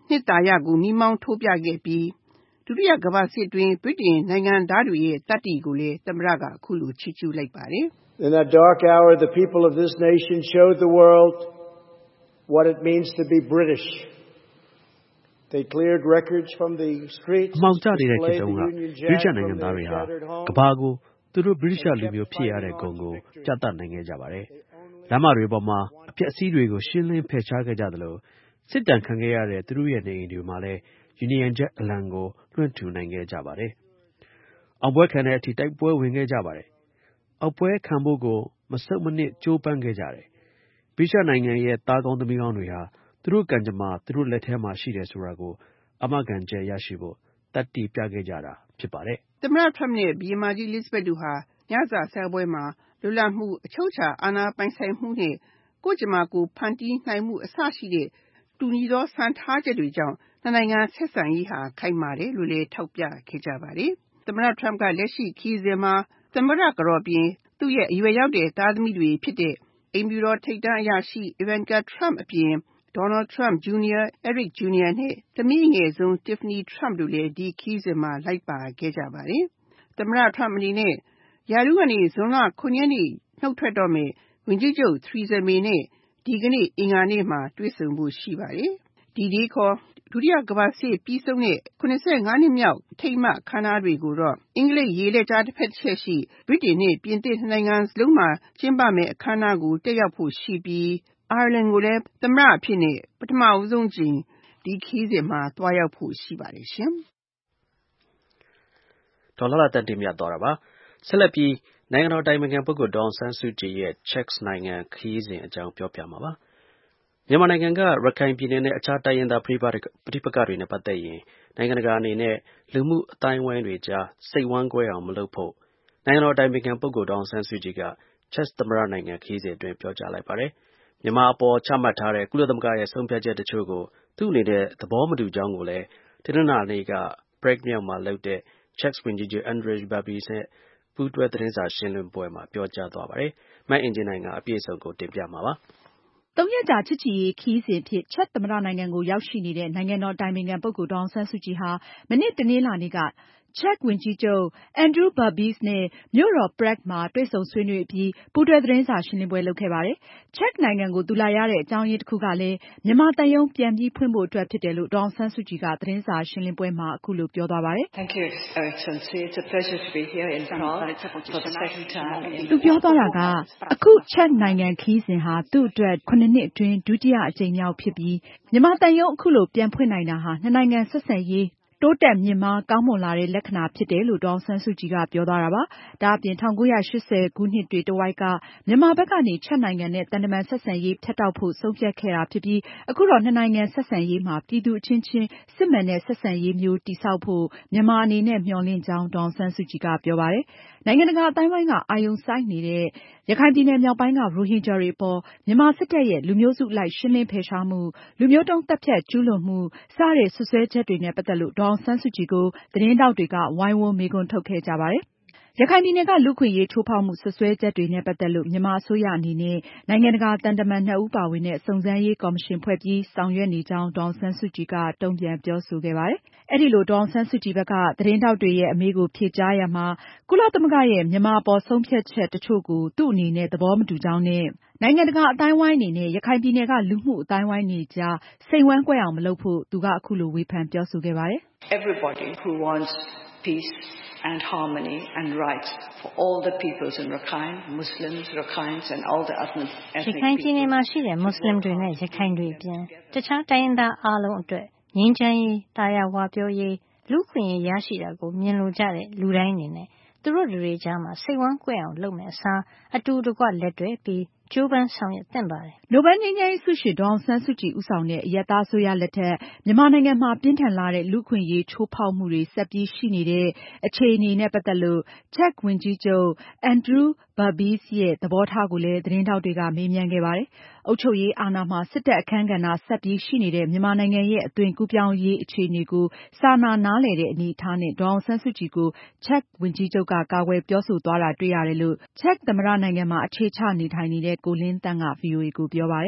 နှစ်သာရကိုမီးမောင်းထိုးပြခဲ့ပြီးဒုတိယကမ္ဘာစစ်တွင်ဗြိတိန်နိုင်ငံသားတွေရဲ့တတ္တိကိုလည်းသမ္မတကအခုလိုချီးကျူးလိုက်ပါတယ် In that dark hour, the people of this nation showed the world what it means to be British. They cleared records from the streets. အမှောင်ကျနေတဲ့ခေတ်တုန်းကဗြိတိန်နိုင်ငံသားတွေဟာကမ္ဘာကိုသူတို့ဗြိတိရှလူမျိုးဖြစ်ရတဲ့ဂုဏ်ကိုပြသနိုင်ခဲ့ကြပါတယ်။လမ်းမတွေပေါ်မှာအပျက်အစီးတွေကိုရှင်းလင်းဖယ်ရှားခဲ့ကြသလိုစစ်တမ်းခံခဲ့ရတဲ့သူတို့ရဲ့နေအိမ်တွေမှာလည်း Union Jack အလံကိုလွှင့်ထူနိုင်ခဲ့ကြပါတယ်။အောင်ပွဲခံတဲ့အထိတိုက်ပွဲဝင်ခဲ့ကြပါတယ်။အောက်ပွဲခံဖို့ကိုမဆုတ်မနစ်ကြိုးပမ်းခဲ့ကြတယ်။ဗြိတိန်နိုင်ငံရဲ့သားကောင်းသမီးကောင်းတွေဟာသူတို့ကံကြမ္မာသူတို့လက်ထဲမှာရှိတယ်ဆိုတာကိုအာမခံချက်ရရှိဖို့တတ္တိပြခဲ့ကြတာဖြစ်ပါတယ်။သမ္မတ Trump နဲ့ဘုရင်မကြီး Elizabeth တို့ဟာညစာစားပွဲမှာလွတ်လပ်မှုအချုပ်အခြာအာဏာပိုင်ဆိုင်မှုနဲ့ကိုယ့်ကြမ္မာကိုဖန်တီးနိုင်မှုအစရှိတဲ့တူညီသောစံထားချက်တွေကြောင့်နှစ်နိုင်ငံဆက်ဆံရေးဟာခိုင်မာတယ်လို့လည်းထောက်ပြခဲ့ကြပါတယ်။သမ္မတ Trump ကလက်ရှိခရီးစဉ်မှာသမ္မတကတော်ပြင်သူ့ရဲ့အရွယ်ရောက်တဲ့သားသမီးတွေဖြစ်တဲ့အိမ်ဖြူတော်ထိပ်တန်းအရာရှိ Ivanka Trump အပြင် Donald Trump Junior, Eric Junior နဲ့သမီးအငယ်ဆုံး Tiffany Trump တို့လည်းဒီခရီးစဉ်မှာလိုက်ပါခဲ့ကြပါတယ်။သမ္မတ Trump အနေနဲ့ရာထူးကနေဇွန်လခုနှစ်ရက်နေ့နှုတ်ထွက်တော့မယ်ဝန်ကြီးချုပ် Theresa May နဲ့ဒီကနေ့အင်္ဂါနေ့မှာတွေ့ဆုံဖို့ရှိပါတယ်။ဒီဒီခေါ်ဒုတိယကမ္ဘာစစ်ပြီးဆုံးတဲ့ခုနစ်ဆယ့်ငါးနှစ်မြောက်ထိမ်းမှတ်အခမ်းအနားတွေကိုတော့အင်္ဂလိပ်ရေလက်ကြားတစ်ဖက်တစ်ချက်ရှိဗြိတိန်နဲ့ပြင်သစ်နိုင်ငံစလုံးမှာကျင်းပမယ့်အခမ်းအနားကိုတက်ရောက်ဖို့ရှိပြီးအိုင်ယာလန်ကိုလည်းသမ္မတအဖြစ်နဲ့ပထမဦးဆုံးကြိမ်ဒီခရီးစဉ်မှာသွားရောက်ဖို့ရှိပါတယ်ရှင်။ဒေါ်လာလာတန်တင်မြတ်သွားတာပါ။ဆက်လက်ပြီးနိုင်ငံတော်တိုင်ပင်ခံပုဂ္ဂိုလ်ဒေါ်အောင်ဆန်းစုကြည်ရဲ့ Czech နိုင်ငံခရီးစဉ်အကြောင်းပြောပြမှာပါ။မြန်မာနိုင်ငံကရခိုင်ပြည်နယ်နဲ့အခြားတိုင်းရင်းသားပဋိပက္ခတွေနဲ့ပတ်သက်ရင်နိုင်ငံတကာအနေနဲ့လူမှုအသိုင်းအဝိုင်းတွေကြားစိတ်ဝမ်းကွဲအောင်မလုပ်ဖို့နိုင်ငံတော်တိုင်ပင်ခံပုဂ္ဂိုလ်ဒေါ်အောင်ဆန်းစုကြည်က Czech သမ္မတနိုင်ငံခရီးစဉ်အတွင်းပြောကြားလိုက်ပါတယ်။မြန်မာအပေါ်ချမှတ်ထားတဲ့ကုလသမဂ္ဂရဲ့ဆုံးဖြတ်ချက်တချို့ကိုသူ့အနေနဲ့သဘောမတူကြောင်းကိုလည်းတနင်္လာနေ့က Prague မြို့မှာလုပ်တဲ့ Czech ဝန်ကြီးချုပ် Andrej Babis နဲ့ပူးတွဲသတင်းစာရှင်းလင်းပွဲမှာပြောကြားသွားပါတယ်။မအင်ဂျင်နိုင်ကအပြည့်အစုံကိုတင်ပြမှာပါ။သုံးရက်ကြာချစ်ကြည်ရေးခရီးစဉ်အဖြစ်ချက်သမ္မတနိုင်ငံကိုရောက်ရှိနေတဲ့နိုင်ငံတော်တိုင်ပင်ခံပုဂ္ဂိုလ်ဒေါ်အောင်ဆန်းစုကြည်ဟာမနေ့တနင်္လာနေ့ကချက်ဝန်ကြီးချုပ် Andrej Babis နဲ့မြို့တော် Prague မှာတွေ့ဆုံဆွေးနွေးအပြီးပူးတွဲသတင်းစာရှင်းလင်းပွဲလုပ်ခဲ့ပါတယ်။ ချက်နိုင်ငံကိုသူလာရတဲ့အကြောင်းရင်းတစ်ခုကလည်းမြန်မာသံရုံးပြန်ပြီးဖွင့်ဖို့အတွက်ဖြစ်တယ်လို့ဒေါ်အောင်ဆန်းစုကြည်ကသတင်းစာရှင်းလင်းပွဲမှာအခုလိုပြောသွားပါတယ်။ Thank you, Excellency. It's a pleasure to be here in Prague for the second time. သူပြောသွားတာကအခုချက်နိုင်ငံခရီးစဉ်ဟာသူ့အတွက်ခုနှစ်နှစ်အတွင်းဒုတိယအကြိမ်မြောက်ဖြစ်ပြီးမြန်မာသံရုံးအခုလိုပြန်ဖွင့်နိုင်တာဟာနှစ်နိုင်ငံဆက်ဆံရေးတိုးတက်မြင့်မားကောင်းမွန်လာတဲ့လက္ခဏာဖြစ်တယ်လို့ဒေါ်အောင်ဆန်းစုကြည်ကပြောသွားတာပါ။ဒါအပြင်၁၉၈၀ခုနှစ်တွေတဝိုက်ကမြန်မာဘက်ကနေချက်နိုင်ငံနဲ့သံတမန်ဆက်ဆံရေးဖြတ်တောက်ဖို့ဆုံးဖြတ်ခဲ့တာဖြစ်ပြီးအခုတော့နှစ်နိုင်ငံဆက်ဆံရေးမှာပြည်သူအချင်းချင်းစစ်မှန်တဲ့ဆက်ဆံရေးမျိုးတည်ဆောက်ဖို့မြန်မာအနေနဲ့မျှော်လင့်ကြောင်းဒေါ်အောင်ဆန်းစုကြည်ကပြောပါတယ်။နိုင်ငံတကာအသိုင်းအဝိုင်းကအာရုံစိုက်နေတဲ့ရခိုင်ပြည်နယ်မြောက်ပိုင်းကရိုဟင်ဂျာတွေအပေါ်မြန်မာစစ်တပ်ရဲ့လူမျိုးစုလိုက်ရှင်းလင်းဖယ်ရှားမှုလူမျိုးတုန်းသတ်ဖြတ်ကျူးလွန်မှုစတဲ့စွပ်စွဲချက်တွေနဲ့ပတ်သက်လို့ဒေါ်အောင်ဆန်းစုကြည်ကိုသတင်းထောက်တွေကဝိုင်းဝန်းမေးခွန်းထုတ်ခဲ့ကြပါတယ်။ရခိုင်ပြည်နယ်ကလူ့အခွင့်အရေးချိုးဖောက်မှုစွပ်စွဲချက်တွေနဲ့ပတ်သက်လို့မြန်မာအစိုးရအနေနဲ့နိုင်ငံတကာသံတမန်နှစ်ဦးပါဝင်တဲ့စုံစမ်းရေးကော်မရှင်ဖွဲ့ပြီးဆောင်ရွက်နေကြောင်းဒေါ်အောင်ဆန်းစုကြည်ကတုံ့ပြန်ပြောဆိုခဲ့ပါတယ်။အဲဒီလိုဒေါ်အောင်ဆန်းစုကြည်ဘက်ကသတင်းထောက်တွေရဲ့အမေးကိုဖြေကြားရာမှာကုလသမဂ္ဂရဲ့မြန်မာအပေါ်ဆုံးဖြတ်ချက်တချို့ကိုသူ့အနေနဲ့သဘောမတူကြောင်းနဲ့နိုင်ငံတကာအသိုင်းအဝိုင်းအနေနဲ့ရခိုင်ပြည်နယ်ကလူမှုအသိုင်းအဝိုင်းတွေကြားစိတ်ဝမ်းကွဲအောင်မလုပ်ဖို့သူကအခုလိုဝေဖန်ပြောဆိုခဲ့ပါတယ်။ Everybody who wants peace and harmony and rights for all the peoples in Rakhine, Muslims, Rakhines and all the ethnic peoples. ရခိုင်ပြည်နယ်မှာရှိတဲ့မွတ်စလင်တွေနဲ့ရခိုင်တွေအပြင်တခြားတိုင်းရင်းသားအားလုံးအတွက်ငြိမ်းချမ်းရေး၊တာယာဝပြောရေး၊လူ့အခွင့်အရေးရရှိတာကိုမြင်လိုကြတဲ့လူတိုင်းအနေနဲ့သူတို့တွေကြားမှာစိတ်ဝမ်းကွဲအောင်လုပ်မယ့်အစားအတူတကွလက်တွဲပြီးကြိုးပမ်းဆောင်ရွက်သင့်ပါတယ်။နိုဘယ်ငြိမ်းချမ်းရေးဆုရှင်ဒေါ်အောင်ဆန်းစုကြည်ဦးဆောင်တဲ့အရပ်သားအစိုးရလက်ထက်မြန်မာနိုင်ငံမှာပြင်းထန်လာတဲ့လူ့အခွင့်အရေးချိုးဖောက်မှုတွေဆက်ပြီးရှိနေတဲ့အခြေအနေနဲ့ပတ်သက်လို့ချက်ဝန်ကြီးချုပ် Andrej Babis ရဲ့သဘောထားကိုလည်းသတင်းထောက်တွေကမေးမြန်းခဲ့ပါတယ်။အုပ်ချုပ်ရေးအာဏာမှာစစ်တပ်အခန်းကဏ္ဍဆက်ပြီးရှိနေတဲ့မြန်မာနိုင်ငံရဲ့အသွင်ကူးပြောင်းရေးအခြေအနေကိုစာနာနားလည်တဲ့အနေအထားနဲ့ဒေါ်အောင်ဆန်းစုကြည်ကိုချက်ဝန်ကြီးချုပ်ကကာကွယ်ပြောဆိုသွားတာတွေ့ရတယ်လို့ချက်သမ္မတနိုင်ငံမှာအခြေချနေထိုင်နေတဲ့ကိုလင်းသန့်ကဗွီအိုအေကိုပြောပါတယ်။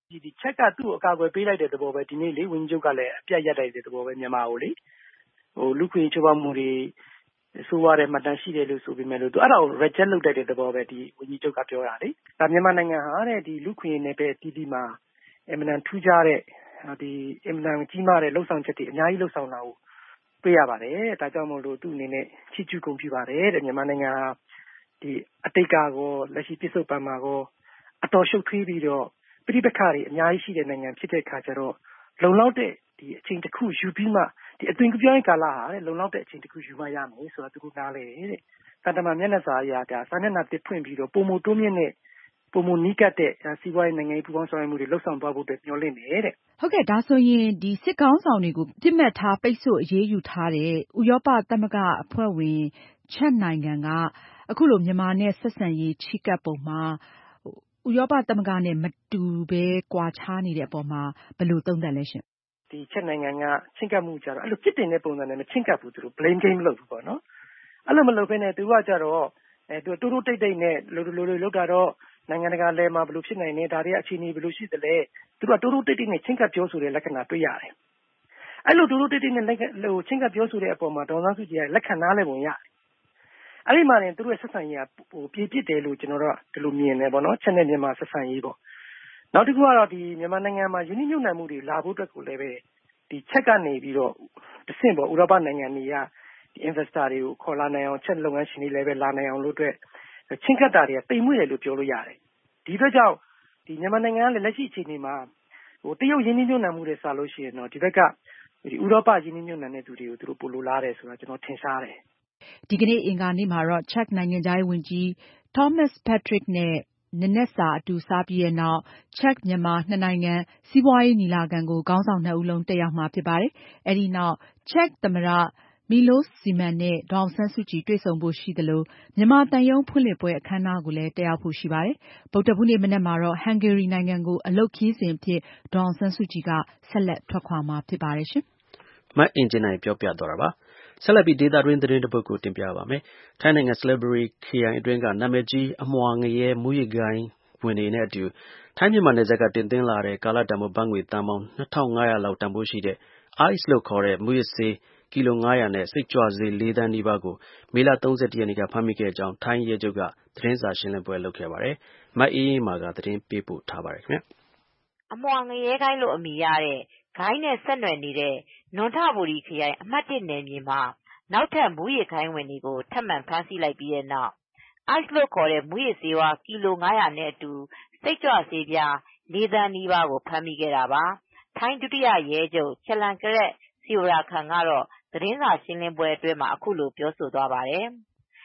ဒီချက်ကသူ့အကာအကွယ်ပေးလိုက်တဲ့သဘောပဲဒီနေ့လေဝန်ကြီးချုပ်ကလည်းအပြတ်ရတိုက်တဲ့သဘောပဲမြန်မာကိုလေဟိုလူခွေချိုးပါမှုတွေဆိုရတဲ့မှတ်တမ်းရှိတယ်လို့ဆိုပေမဲ့လို့သူအဲ့ဒါကို reject လုပ်တဲ့သဘောပဲဒီဝန်ကြီးချုပ်ကပြောတာလေဒါမြန်မာနိုင်ငံဟာတဲ့ဒီလူခွေနယ်ပယ်တီတီမှာအမှန်တန်ထူးခြားတဲ့ဒီအမှန်တန်ကြီးမားတဲ့လှုပ်ဆောင်ချက်တွေအများကြီးလှုပ်ဆောင်တာကိုတွေ့ရပါတယ်ဒါကြောင့်မို့လို့သူ့အနေနဲ့ချီးကျူးဂုဏ်ပြုပါတယ်တဲ့မြန်မာနိုင်ငံဒီအတိတ်ကကောလက်ရှိပြစ္ဆုတ်ပံမှာကောအတော်ရှုပ်ထွေးပြီးတော့ပြိပခါတွေအများကြီးရှိတဲ့နိုင်ငံဖြစ်တဲ့ခါကျတော့လုံလောက်တဲ့ဒီအချိန်တစ်ခုယူပြီးမှဒီအသွင်ကူးပြောင်းရေးကာလဟာတဲ့လုံလောက်တဲ့အချိန်တစ်ခုယူမှရမယ်ဆိုတာသူကနားလဲတဲ့တန်တမာမျက်နှာစာအရာဒါစာမျက်နှာတစ်ဖွင့်ပြီးတော့ပုံမတိုးမြင့်တဲ့ပုံမနီးကပ်တဲ့စီးပွားရေးနိုင်ငံရေးပူးပေါင်းဆောင်ရွက်မှုတွေလှုပ်ဆောင်သွားဖို့အတွက်မျှော်လင့်တယ်တဲ့ဟုတ်ကဲ့ဒါဆိုရင်ဒီစစ်ကောင်းဆောင်တွေကိုပြစ်မှတ်ထားပိတ်ဆို့အရေးယူထားတဲ့ဥရောပသမဂ္ဂအဖွဲ့ဝင်ချက်နိုင်ငံကအခုလိုမြန်မာနဲ့ဆက်ဆံရေးချီးကပ်ပုံမှာဥရောပသမဂ္ဂနဲ့မတူဘဲကွာခြားနေတဲ့အပေါ်မှာဘယ်လိုသုံးသပ်လဲရှင်ဒီချက်နိုင်ငံကချင့်ကပ်မှုကြတော့အဲ့လိုပြစ်တင်တဲ့ပုံစံနဲ့မချင့်ကပ်ဘူးသူတို့ blame game မလုပ်ဘူးပေါ့နော်အဲ့လိုမလုပ်ဘဲနဲ့သူကကြတော့အဲသူတိုးတိုးတိတ်တိတ်နဲ့လိုလိုလိုလောက်တာတော့နိုင်ငံတကာလဲမှာဘယ်လိုဖြစ်နိုင်လဲဒါတွေကအခြေအနေဘယ်လိုရှိသလဲသူကတိုးတိုးတိတ်တိတ်နဲ့ချင့်ကပ်ပြောဆိုတဲ့လက္ခဏာတွေ့ရတယ်အဲ့လိုတိုးတိုးတိတ်တိတ်နဲ့လက်ဟိုချင့်ကပ်ပြောဆိုတဲ့အပေါ်မှာဒေါ်စန်းစုကြည်ကလက်ခံနားလဲပုံရတယ်အဲ့ဒီမှာရင်သူတို့ရဲ့ဆက်ဆံရေးကဟိုပြည့်ပြည့်တယ်လို့ကျွန်တော်တို့ဒီလိုမြင်တယ်ပေါ့နော်ချက်နဲ့မြန်မာဆက်ဆံရေးပေါ့နောက်တစ်ခုကတော့ဒီမြန်မာနိုင်ငံမှာယင်းနှိမ့်နှံမှုတွေလာဖို့အတွက်ကိုလည်းပဲဒီချက်ကနေပြီးတော့တဆင့်ပေါ့ဥရောပနိုင်ငံတွေကဒီ investor တွေကိုခေါ်လာနိုင်အောင်ချက်လုပ်ငန်းရှင်တွေလည်းပဲလာနိုင်အောင်လို့အတွက်ချင်းကပ်တာတွေကတိမ်မွေ့တယ်လို့ပြောလို့ရတယ်ဒီအတွက်ကြောင့်ဒီမြန်မာနိုင်ငံကလည်းလက်ရှိအခြေအနေမှာဟိုတရုတ်ယင်းနှိမ့်နှံမှုတွေစလို့ရှိရင်တော့ဒီဘက်ကဒီဥရောပယင်းနှိမ့်နှံတဲ့သူတွေကိုသူတို့ပို့လို့လာတယ်ဆိုတာကျွန်တော်ထင်ရှားတယ်ဒီကနေ့အင်္ဂါနေ့မှာတော့ချက်နိုင်ငံသားဝန်ကြီး Thomas Patrick နဲ့နနက်စာအတူစားပြီးတဲ့နောက်ချက်မြန်မာနှစ်နိုင်ငံစီးပွားရေးညီလာခံကိုခေါင်းဆောင်နှစ်ဦးလုံးတက်ရောက်မှာဖြစ်ပါတယ်။အဲဒီနောက်ချက်သမ္မတMilos Zeman နဲ့ဒေါ်အောင်ဆန်းစုကြည်တွေ့ဆုံဖို့ရှိသလိုမြန်မာသံရုံးဖွင့်လှစ်ပွဲအခမ်းအနားကိုလည်းတက်ရောက်ဖို့ရှိပါတယ်။ဗုဒ္ဓဟူးနေ့မနက်မှာတော့ဟန်ဂေရီနိုင်ငံကိုအလုပ်ခရီးစဉ်အဖြစ်ဒေါ်အောင်ဆန်းစုကြည်ကဆက်လက်ထွက်ခွာမှာဖြစ်ပါတယ်ရှင်။မအင်ဂျင်နိုင်ပြောပြသွားတာပါ။ဆက်လက်ပြီးဒေသတွင်းသတင်းတစ်ပုဒ်ကိုတင်ပြပါမယ်။ထိုင်းနိုင်ငံ Siliguri ခရိုင်အတွင်းကနာမည်ကြီးအမွှာငရဲမူးယစ်ဂိုဏ်းဝင်တွေနဲ့အတူထိုင်းမြန်မာနယ်စပ်ကတင်သွင်းလာတဲ့ကာလတန်ဖိုးဘတ်ငွေသန်းပေါင်းနှစ်ထောင်ငါးရာလောက်တန်ဖိုးရှိတဲ့ Ice လို့ခေါ်တဲ့မူးယစ်ဆေးကီလိုငါးရာနဲ့စိတ်ကြွဆေးလေးသန်းနီးပါးကိုမေလ၃၁ရက်နေ့ကဖမ်းမိခဲ့ကြောင်းထိုင်းရဲချုပ်ကသတင်းစာရှင်းလင်းပွဲလုပ်ခဲ့ပါတယ်။မအေးအေးမာကသတင်းပေးပို့ထားပါတယ်ခင်ဗျ။အမွှာငရဲဂိုဏ်းလို့အမည်ရတဲ့ဂိုဏ်းနဲ့ဆက်နွယ်နေတဲ့နွန်ထဘူရီခရိုင်အမှတ်၁နယ်မြေမှာနောက်ထပ်မူးယစ်ဂိုဏ်းဝင်တွေကိုထပ်မံဖမ်းဆီးလိုက်ပြီးတဲ့နောက် Ice လို့ခေါ်တဲ့မူးယစ်ဆေးဝါးကီလိုငါးရာနဲ့အတူစိတ်ကြွဆေးပြားလေးသန်းနီးပါးကိုဖမ်းမိခဲ့တာပါ။ထိုင်းဒုတိယရဲချုပ်ချလန်ကရက်စီဝရာခန်ကတော့သတင်းစာရှင်းလင်းပွဲအတွင်းမှာအခုလိုပြောဆိုသွားပါတယ်။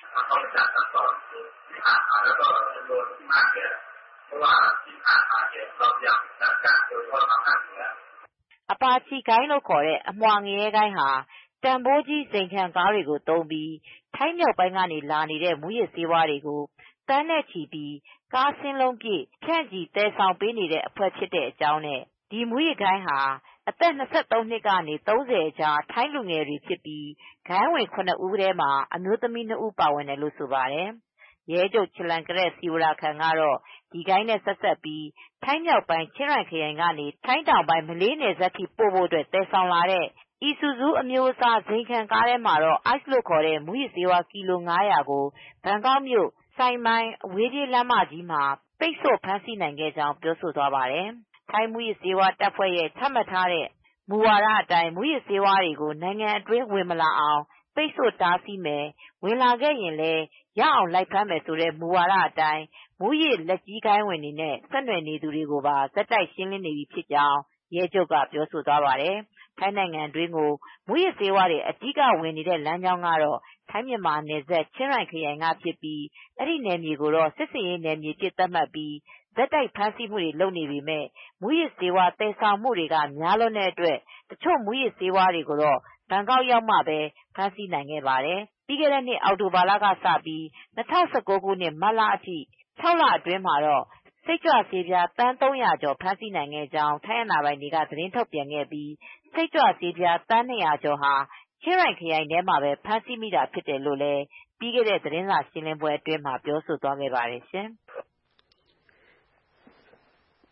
အပါချီဂိုဏ်းလို့ခေါ်တဲ့အမွှာငရဲဂိုဏ်းဟာတန်ဖိုးကြီးစိန်ခံကားတွေကိုသုံးပြီးထိုင်းမြောက်ပိုင်းကနေလာနေတဲ့မူးယစ်ဆေးဝါးတွေကိုတန်းနဲ့ချီပြီးကားစင်းလုံးပြည့်ဖြန့်ချီသယ်ဆောင်ပေးနေတဲ့အဖွဲ့ဖြစ်တဲ့အကြောင်းနဲ့ဒီမူးယစ်ဂိုဏ်းဟာအသက်၂၃နှစ်ကနေ၃၀ကြားထိုင်းလူငယ်တွေဖြစ်ပြီးဂိုဏ်းဝင်၇ဦးထဲမှာအမျိုးသမီး၂ဦးပါဝင်တယ်လို့ဆိုပါတယ်။ရဲချုပ်ချလန်ကရက်စီဝရာခန်ကတော့ဒီဂိုဏ်းနဲ့ဆက်ဆက်ပြီးထိုင်းမြောက်ပိုင်းချင်းရိုင်ခရိုင်ကနေထိုင်းတောင်ပိုင်းမလေးနယ်စပ်ထိပို့ဖို့အတွက်သယ်ဆောင်လာတဲ့အီဆူဇူးအမျိုးအစားဇိမ်ခံကားထဲမှာတော့ Ice လို့ခေါ်တဲ့မူးယစ်ဆေးဝါးကီလိုငါးရာကိုဘန်ကောက်မြို့ဆိုင်မိုင်အဝေးပြေးလမ်းမကြီးမှာပိတ်ဆို့ဖမ်းဆီးနိုင်ခဲ့ကြောင်းပြောဆိုသွားပါတယ်။ထိုင်းမူးယစ်ဆေးဝါးတပ်ဖွဲ့ရဲ့ချမှတ်ထားတဲ့မူဝါဒအတိုင်းမူးယစ်ဆေးဝါးတွေကိုနိုင်ငံအတွင်းဝင်မလာအောင်ပိတ်ဆို့တားဆီးမယ်ဝင်လာခဲ့ရင်လည်းရအောင်လိုက်ဖမ်းမယ်ဆိုတဲ့မူဝါဒအတိုင်းမူးယစ်လက်ကြီးဂိုဏ်းဝင်တွေနဲ့ဆက်နွယ်နေသူတွေကိုပါဆက်တိုက်ရှင်းလင်းနေပြီဖြစ်ကြောင်းရဲချုပ်ကပြောဆိုသွားပါတယ်။ထိုင်းနိုင်ငံအတွင်းကိုမူးယစ်ဆေးဝါးတွေအကြီးကဝင်နေတဲ့လမ်းကြောင်းကတော့ထိုင်းမြန်မာနယ်စပ်ချင်းရိုင်ခရိုင်ကဖြစ်ပြီးအဲဒီနယ်မြေကိုတော့စစ်စင်ရေးနယ်မြေဖြစ်သတ်မှတ်ပြီးဆက်တိုက်ဖမ်းဆီးမှုတွေလုပ်နေပေမဲ့မူးယစ်ဆေးဝါးသယ်ဆောင်မှုတွေကများလွန်းတဲ့အတွက်တချို့မူးယစ်ဆေးဝါးတွေကိုတော့ဘန်ကောက်ရောက်မှပဲဖမ်းဆီးနိုင်ခဲ့ပါတယ်။ပြီးခဲ့တဲ့နှစ်အောက်တိုဘာလကစပြီး၂၀၁၉ခုနှစ်မတ်လအထိ၆လအတွင်းမှာတော့စိတ်ကြွဆေးပြားသန်းသုံးရာကျော်ဖမ်းဆီးနိုင်ခဲ့ကြောင်းထိုင်းအာဏာပိုင်တွေကသတင်းထုတ်ပြန်ခဲ့ပြီးစိတ်ကြွဆေးပြားသန်း၂ရာကျော်ဟာချင်းရိုင်ခရိုင်ထဲမှာပဲဖမ်းဆီးမိတာဖြစ်တယ်လို့လည်းပြီးခဲ့တဲ့သတင်းစာရှင်းလင်းပွဲအတွင်းမှာပြောဆိုသွားခဲ့ပါတယ်ရှင်။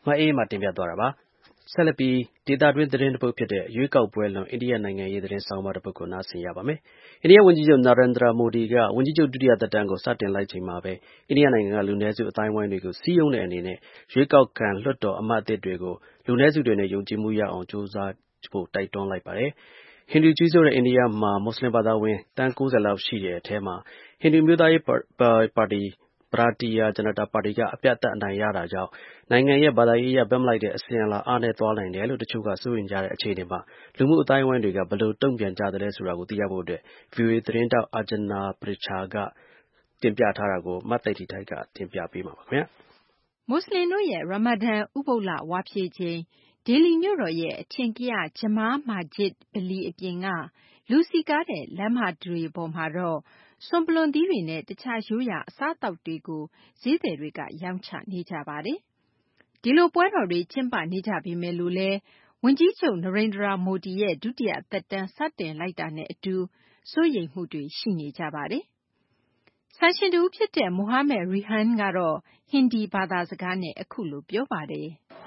မအေးမှတင်ပြသွားတာပါ။ဆက်လက်ပြီးဒေတာတွင်းသတင်းတစ်ပုဒ်ဖြစ်တဲ့ရွေးကောက်ပွဲလွန်အိန္ဒိယနိုင်ငံရေးသတင်းဆောင်မတစ်ပုဒ်ကိုနားဆင်ရပါမယ်။အိန္ဒိယဝန်ကြီးချုပ်နာရင်ဒရာမိုဒီကဝန်ကြီးချုပ်ဒုတိယသက်တမ်းကိုစတင်လိုက်ချိန်မှာပဲအိန္ဒိယနိုင်ငံကလူနည်းစုအတိုင်းဝိုင်းတွေကိုစည်းရုံးတဲ့အနေနဲ့ရွေးကောက်ခံလွှတ်တော်အမတ်အသစ်တွေကိုလူနည်းစုတွေနဲ့ယုံကြည်မှုရအောင်ကြိုးစားဖို့တိုက်တွန်းလိုက်ပါတယ်။ဟိန္ဒူကြီးစိုးတဲ့အိန္ဒိယမှာမွတ်စလင်ဘာသာဝင်တန်း၉၀လောက်ရှိတဲ့အထဲမှာဟိန္ဒူမျိုးသားရေးပါတီBharatiya Janata Party ကအပြတ်အသတ်အနိုင်ရတာကြောင့်နိုင်ငံရဲ့ဘာသာရေးအရဘက်မလိုက်တဲ့အစဉ်အလာအားနဲ့သွားနိုင်တယ်လို့တချို့ကစိုးရိမ်ကြတဲ့အခြေအနေမှာလူမှုအတိုင်းအဝိုင်းတွေကဘယ်လိုတုံ့ပြန်ကြသလဲဆိုတာကိုသိရဖို့အတွက် ဗွီအိုအေ သတင်းထောက် Ajana Pricha ကတင်ပြထားတာကိုမသိတိထိုက်ကတင်ပြပေးမှာပါခင်ဗျာ။မွတ်စလင်တို့ရဲ့ရမာဒန်ဥပုသ်လဝါဖြေချိန်ဒေလီမြို့တော်ရဲ့အထင်ကရဂျမားမာဂျစ်ဗလီအပြင်ကလူစည်ကားတဲ့လမ်းမတွေပေါ်မှာတော့စွန်ပလွန်သီးတွေနဲ့တခြားရိုးရာအစားအသောက်တွေကိုဈေးသည်တွေကရောင်းချနေကြပါတယ်။ဒီလိုပွဲတော်တွေကျင်းပနေကြပေမဲ့လို့လည်းဝန်ကြီးချုပ်နရိန္ဒရာမိုဒီရဲ့ဒုတိယသက်တမ်းစတင်လိုက်တာနဲ့အတူစိုးရိမ်မှုတွေရှိနေကြပါတယ်။ဆိုင်ရှင်တူဖြစ်တဲ့မိုဟာမက်ရီဟန်ကတော့ဟင်ဒီဘာသာစကားနဲ့အခုလိုပြောပါတယ်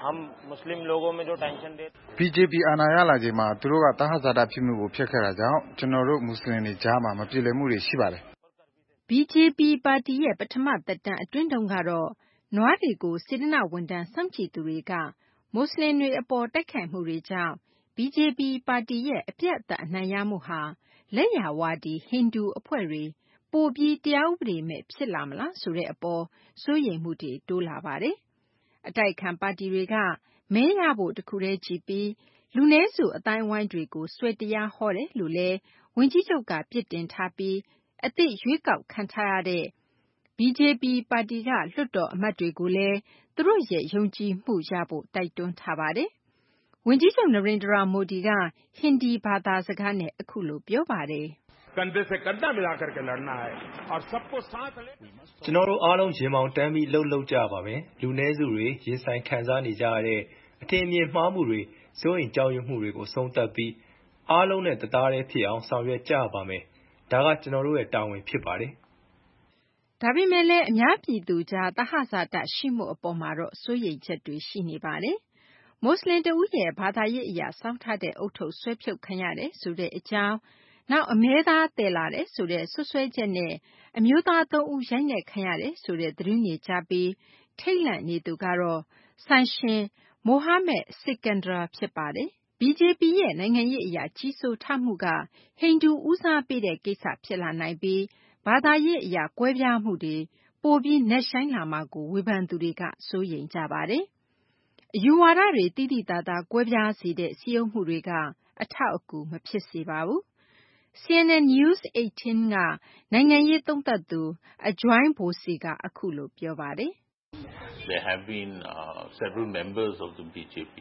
။ B J P အာဏာရလာချိန်မှာသူတို့ကသဟဇာတဖြစ်မှုကိုဖျက်ခဲ့တာကြောင့်ကျွန်တော်တို့မွတ်စလင်တွေကြားမှာမပြေလည်မှုတွေရှိပါတယ်။ B J P ပါတီရဲ့ပထမသက်တမ်းအတွင်းတုန်းကတော့နွားတွေကိုစေတနာဝန်ထမ်းစောင့်ကြည့်သူတွေကမွတ်စလင်တွေအပေါ်တိုက်ခိုက်မှုတွေကြောင့် B J P ပါတီရဲ့အပြတ်အသတ်အနိုင်ရမှုဟာလက်ယာဝါဒီဟိန္ဒူအဖွဲ့တွေပိုပြီးတရားဥပဒေမဲ့ဖြစ်လာမလားဆိုတဲ့အပေါ်စိုးရိမ်မှုတွေတိုးလာပါတယ်။အတိုက်ခံပါတီတွေကမဲရဖို့တခုတည်းကြည့်ပြီးလူနည်းစုအတိုင်းဝိုင်းတွေကိုဆွဲတရားဟောတယ်လို့လည်းဝန်ကြီးချုပ်ကပြစ်တင်ထားပြီးအသစ်ရွေးကောက်ခံထားရတဲ့ B J P ပါတီကလွှတ်တော်အမတ်တွေကိုလည်းသူတို့ရဲ့ယုံကြည်မှုရဖို့တိုက်တွန်းထားပါတယ်။ဝန်ကြီးချုပ်နရိန္ဒရာမိုဒီကဟင်ဒီဘာသာစကားနဲ့အခုလိုပြောပါတယ်။ "ကျွန်တော်တို့အားလုံးရင်မောင်တန်းပြီးလှုပ်လှုပ်ကြပါမယ်။လူနည်းစုတွေရင်ဆိုင်ခံစားနေကြရတဲ့အထင်မြင်မှားမှုတွေစိုးရိမ်ကြောက်ရွံ့မှုတွေကိုဆုံးသက်ပြီးအားလုံးနဲ့တသားတည်းဖြစ်အောင်ဆောင်ရွက်ကြပါမယ်။ဒါကကျွန်တော်တို့ရဲ့တာဝန်ဖြစ်ပါတယ်။ဒါပေမဲ့လည်းအများပြည်သူကြားသဟဇာတရှိမှုအပေါ်မှာတော့စိုးရိမ်ချက်တွေရှိနေပါတယ်။မွတ်စလင်တဦးရဲ့ဘာသာရေးအရာစောင့်ထားတဲ့အုတ်ထုပ်ဆွဲဖြုတ်ခံရတယ်ဆိုတဲ့အကြောင်းနောက်အမဲသားတည်လာတယ်ဆိုတဲ့ဆွဆွဲချက်နဲ့အမျိုးသားသုံးဦးရိုက်နှက်ခံရတယ်ဆိုတဲ့သတင်းတွေကြားပြီးထိတ်လန့်နေသူကတော့ဆိုင်ရှင်မိုဟာမက်စစ်ကန်ဒရာဖြစ်ပါတယ်။ B J P ရဲ့နိုင်ငံရေးအရာကြီးစိုးထားမှုကဟိန္ဒူဦးစားပေးတဲ့ကိစ္စဖြစ်လာနိုင်ပြီးဘာသာရေးအရာကွဲပြားမှုတွေပိုပြီးနက်ရှိုင်းလာမှာကိုဝေဖန်သူတွေကစိုးရိမ်ကြပါတယ်။အယူဝါဒတွေတိတိသားသားကွဲပြားစေတဲ့စည်းရုံးမှုတွေကအထောက်အကူမဖြစ်စေပါဘူး။ C N N News အထက်ကနိုင်ငံရေးသုံးသပ်သူ Ajoy Bose ကအခုလိုပြောပါတယ်။ There have been uh, several members of the B J P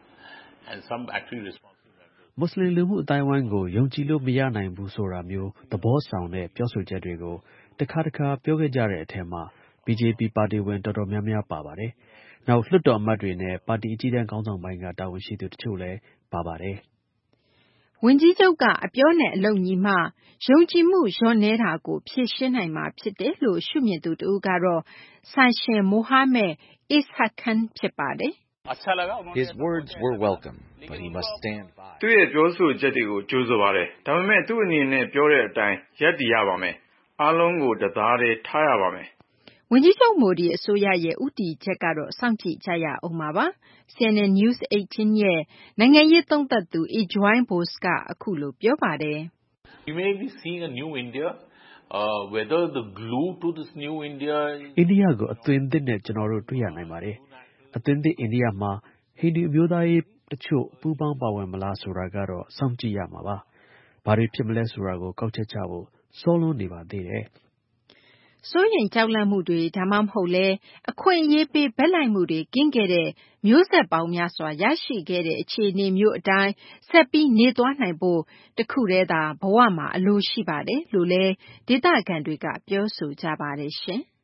and some actually responsible members မွတ်စလင်လူမှုအတိုင်းဝိုင်းကိုယုံကြည်လို့မရနိုင်ဘူးဆိုတာမျိုးသဘောဆောင်တဲ့ပြောဆိုချက်တွေကိုတခါတခါပြောခဲ့ကြတဲ့အထက်မှာ B J P ပါတီဝင်တော်တော်များများပါပါတယ်။နောက်လွှတ်တော်အမတ်တွေနဲ့ပါတီအကြီးတန်းခေါင်းဆောင်ပိုင်းကတာဝန်ရှိသူတချို့လည်းပါပါတယ်။ဝန်ကြီးချုပ်ကအပြောနဲ့အလုပ်ညီမှယုံကြည်မှုလျော့နည်းတာကိုဖြေရှင်းနိုင်မှာဖြစ်တယ်လို့ရှုမြင်သူတဦးကတော့ဆိုင်ရှင်မိုဟာမက်အစ်ဟက်ခန်ဖြစ်ပါတယ်။ His words were welcome, but he must stand by. သူ့ရဲ့ပြောဆိုချက်တွေကိုကြိုဆိုပါတယ်။ဒါပေမဲ့သူ့အနေနဲ့ပြောတဲ့အတိုင်းရပ်တည်ရပါမယ်။အားလုံးကိုတသားတည်းထားရပါမယ်။ဝန်ကြီးချုပ်မိုဒီအစိုးရရဲ့ဥတီချက်ကတော့စောင့်ကြည့်ကြရအောင်ပါပါ။ C N N News အထက်ရဲ့နိုင်ငံရေးသုံးသပ်သူ Ajoy Bose ကအခုလိုပြောပါတယ်။ We may be seeing a new India, uh, whether the glue to this new India အိန္ဒိယကိုအသွင်သစ်နဲ့ကျွန်တော်တို့တွေ့ရနိုင်ပါတယ်။အသွင်သစ်အိန္ဒိယမှာဟိန္ဒူအမျိုးသားရေးတချို့ပူးပေါင်းပါဝင်မလားဆိုတာကတော့စောင့်ကြည့်ရမှာပါ။ဘာတွေဖြစ်မလဲဆိုတာကိုကောက်ချက်ချဖို့စောလွန်းနေပါသေးတယ်။စိုးရိမ်ကြောက်လန့်မှုတွေဒါမှမဟုတ်လဲအခွင့်အရေးပေးဘက်လိုက်မှုတွေကင်းခဲ့တဲ့မျိုးဆက်ပေါင်းများစွာရရှိခဲ့တဲ့အခြေအနေမျိုးအတိုင်းဆက်ပြီးနေသွားနိုင်ဖို့တခုတည်းသာဘဝမှာအလိုရှိပါတယ်လို့လဲဒေသခံတွေကပြောဆိုကြပါတယ်ရှင်။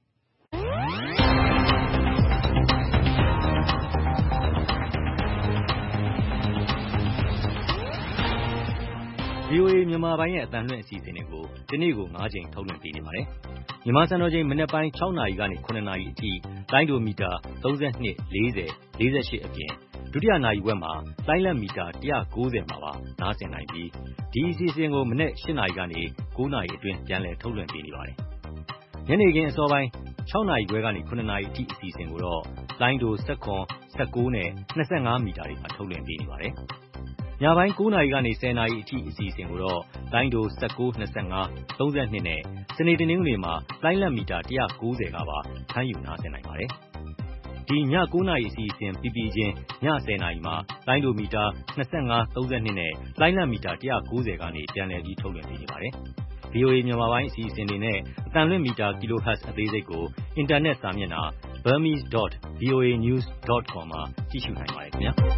V ဗွီအိုအေ မြန်မာပိုင်းရဲ့အသံလွှင့်အစီအစဉ်တွေကိုဒီနေ့ကို၅ကြိမ်ထုတ်လွှင့်ပေးနေပါတယ်။မြန်မာစံတော်ချိန်မနက်ပိုင်း၆နာရီကနေ၇နာရီအထိလိုင်းဒိုမီတာသုံး၂၊၄၀၊၄၈အပြင်ဒုတိယနာရီဝက်မှာလိုင်းလတ်မီတာ၁၉၀မှာပါနားဆင်နိုင်ပြီးဒီအစီအစဉ်ကိုမနက်၈နာရီကနေ၉နာရီအတွင်းပြန်လည်ထုတ်လွှင့်ပေးနေပါတယ်။ညနေခင်းအစောပိုင်း၆နာရီခွဲကနေ၇နာရီအထိအစီအစဉ်ကိုတော့လိုင်းဒို၁၇၊၁၉နဲ့၂၅မီတာတွေမှာထုတ်လွှင့်ပေးနေပါတယ်။ညပိုင်း၉နာရီကနေ၁၀နာရီအထိအစီအစဉ်ကိုတော့လိုင်းဒို၁၉၊၂၅၊၃၂နဲ့စနေတနင်္ဂနွေမှာလိုင်းလတ်မီတာ၁၉၀ကပါဖမ်းယူနားဆင်နိုင်ပါတယ်။ဒီည၉နာရီအစီအစဉ်ပြီးပြီးချင်းည၁၀နာရီမှာလိုင်းဒိုမီတာ၂၅၊၃၂နဲ့လိုင်းလတ်မီတာ၁၉၀ကနေပြန်လည်ပြီးထုတ်လွှင့်ပေးနေပါတယ်။ ဗွီအိုအေ မြန်မာပိုင်းအစီအစဉ်တွေနဲ့အသံလွှင့်မီတာ kilohertz အသေးစိတ်ကိုအင်တာနက်စာမျက်နှာ burmese dot voa news dot com မှာကြည့်ရှုနိုင်ပါတယ်ခင်ဗျာ။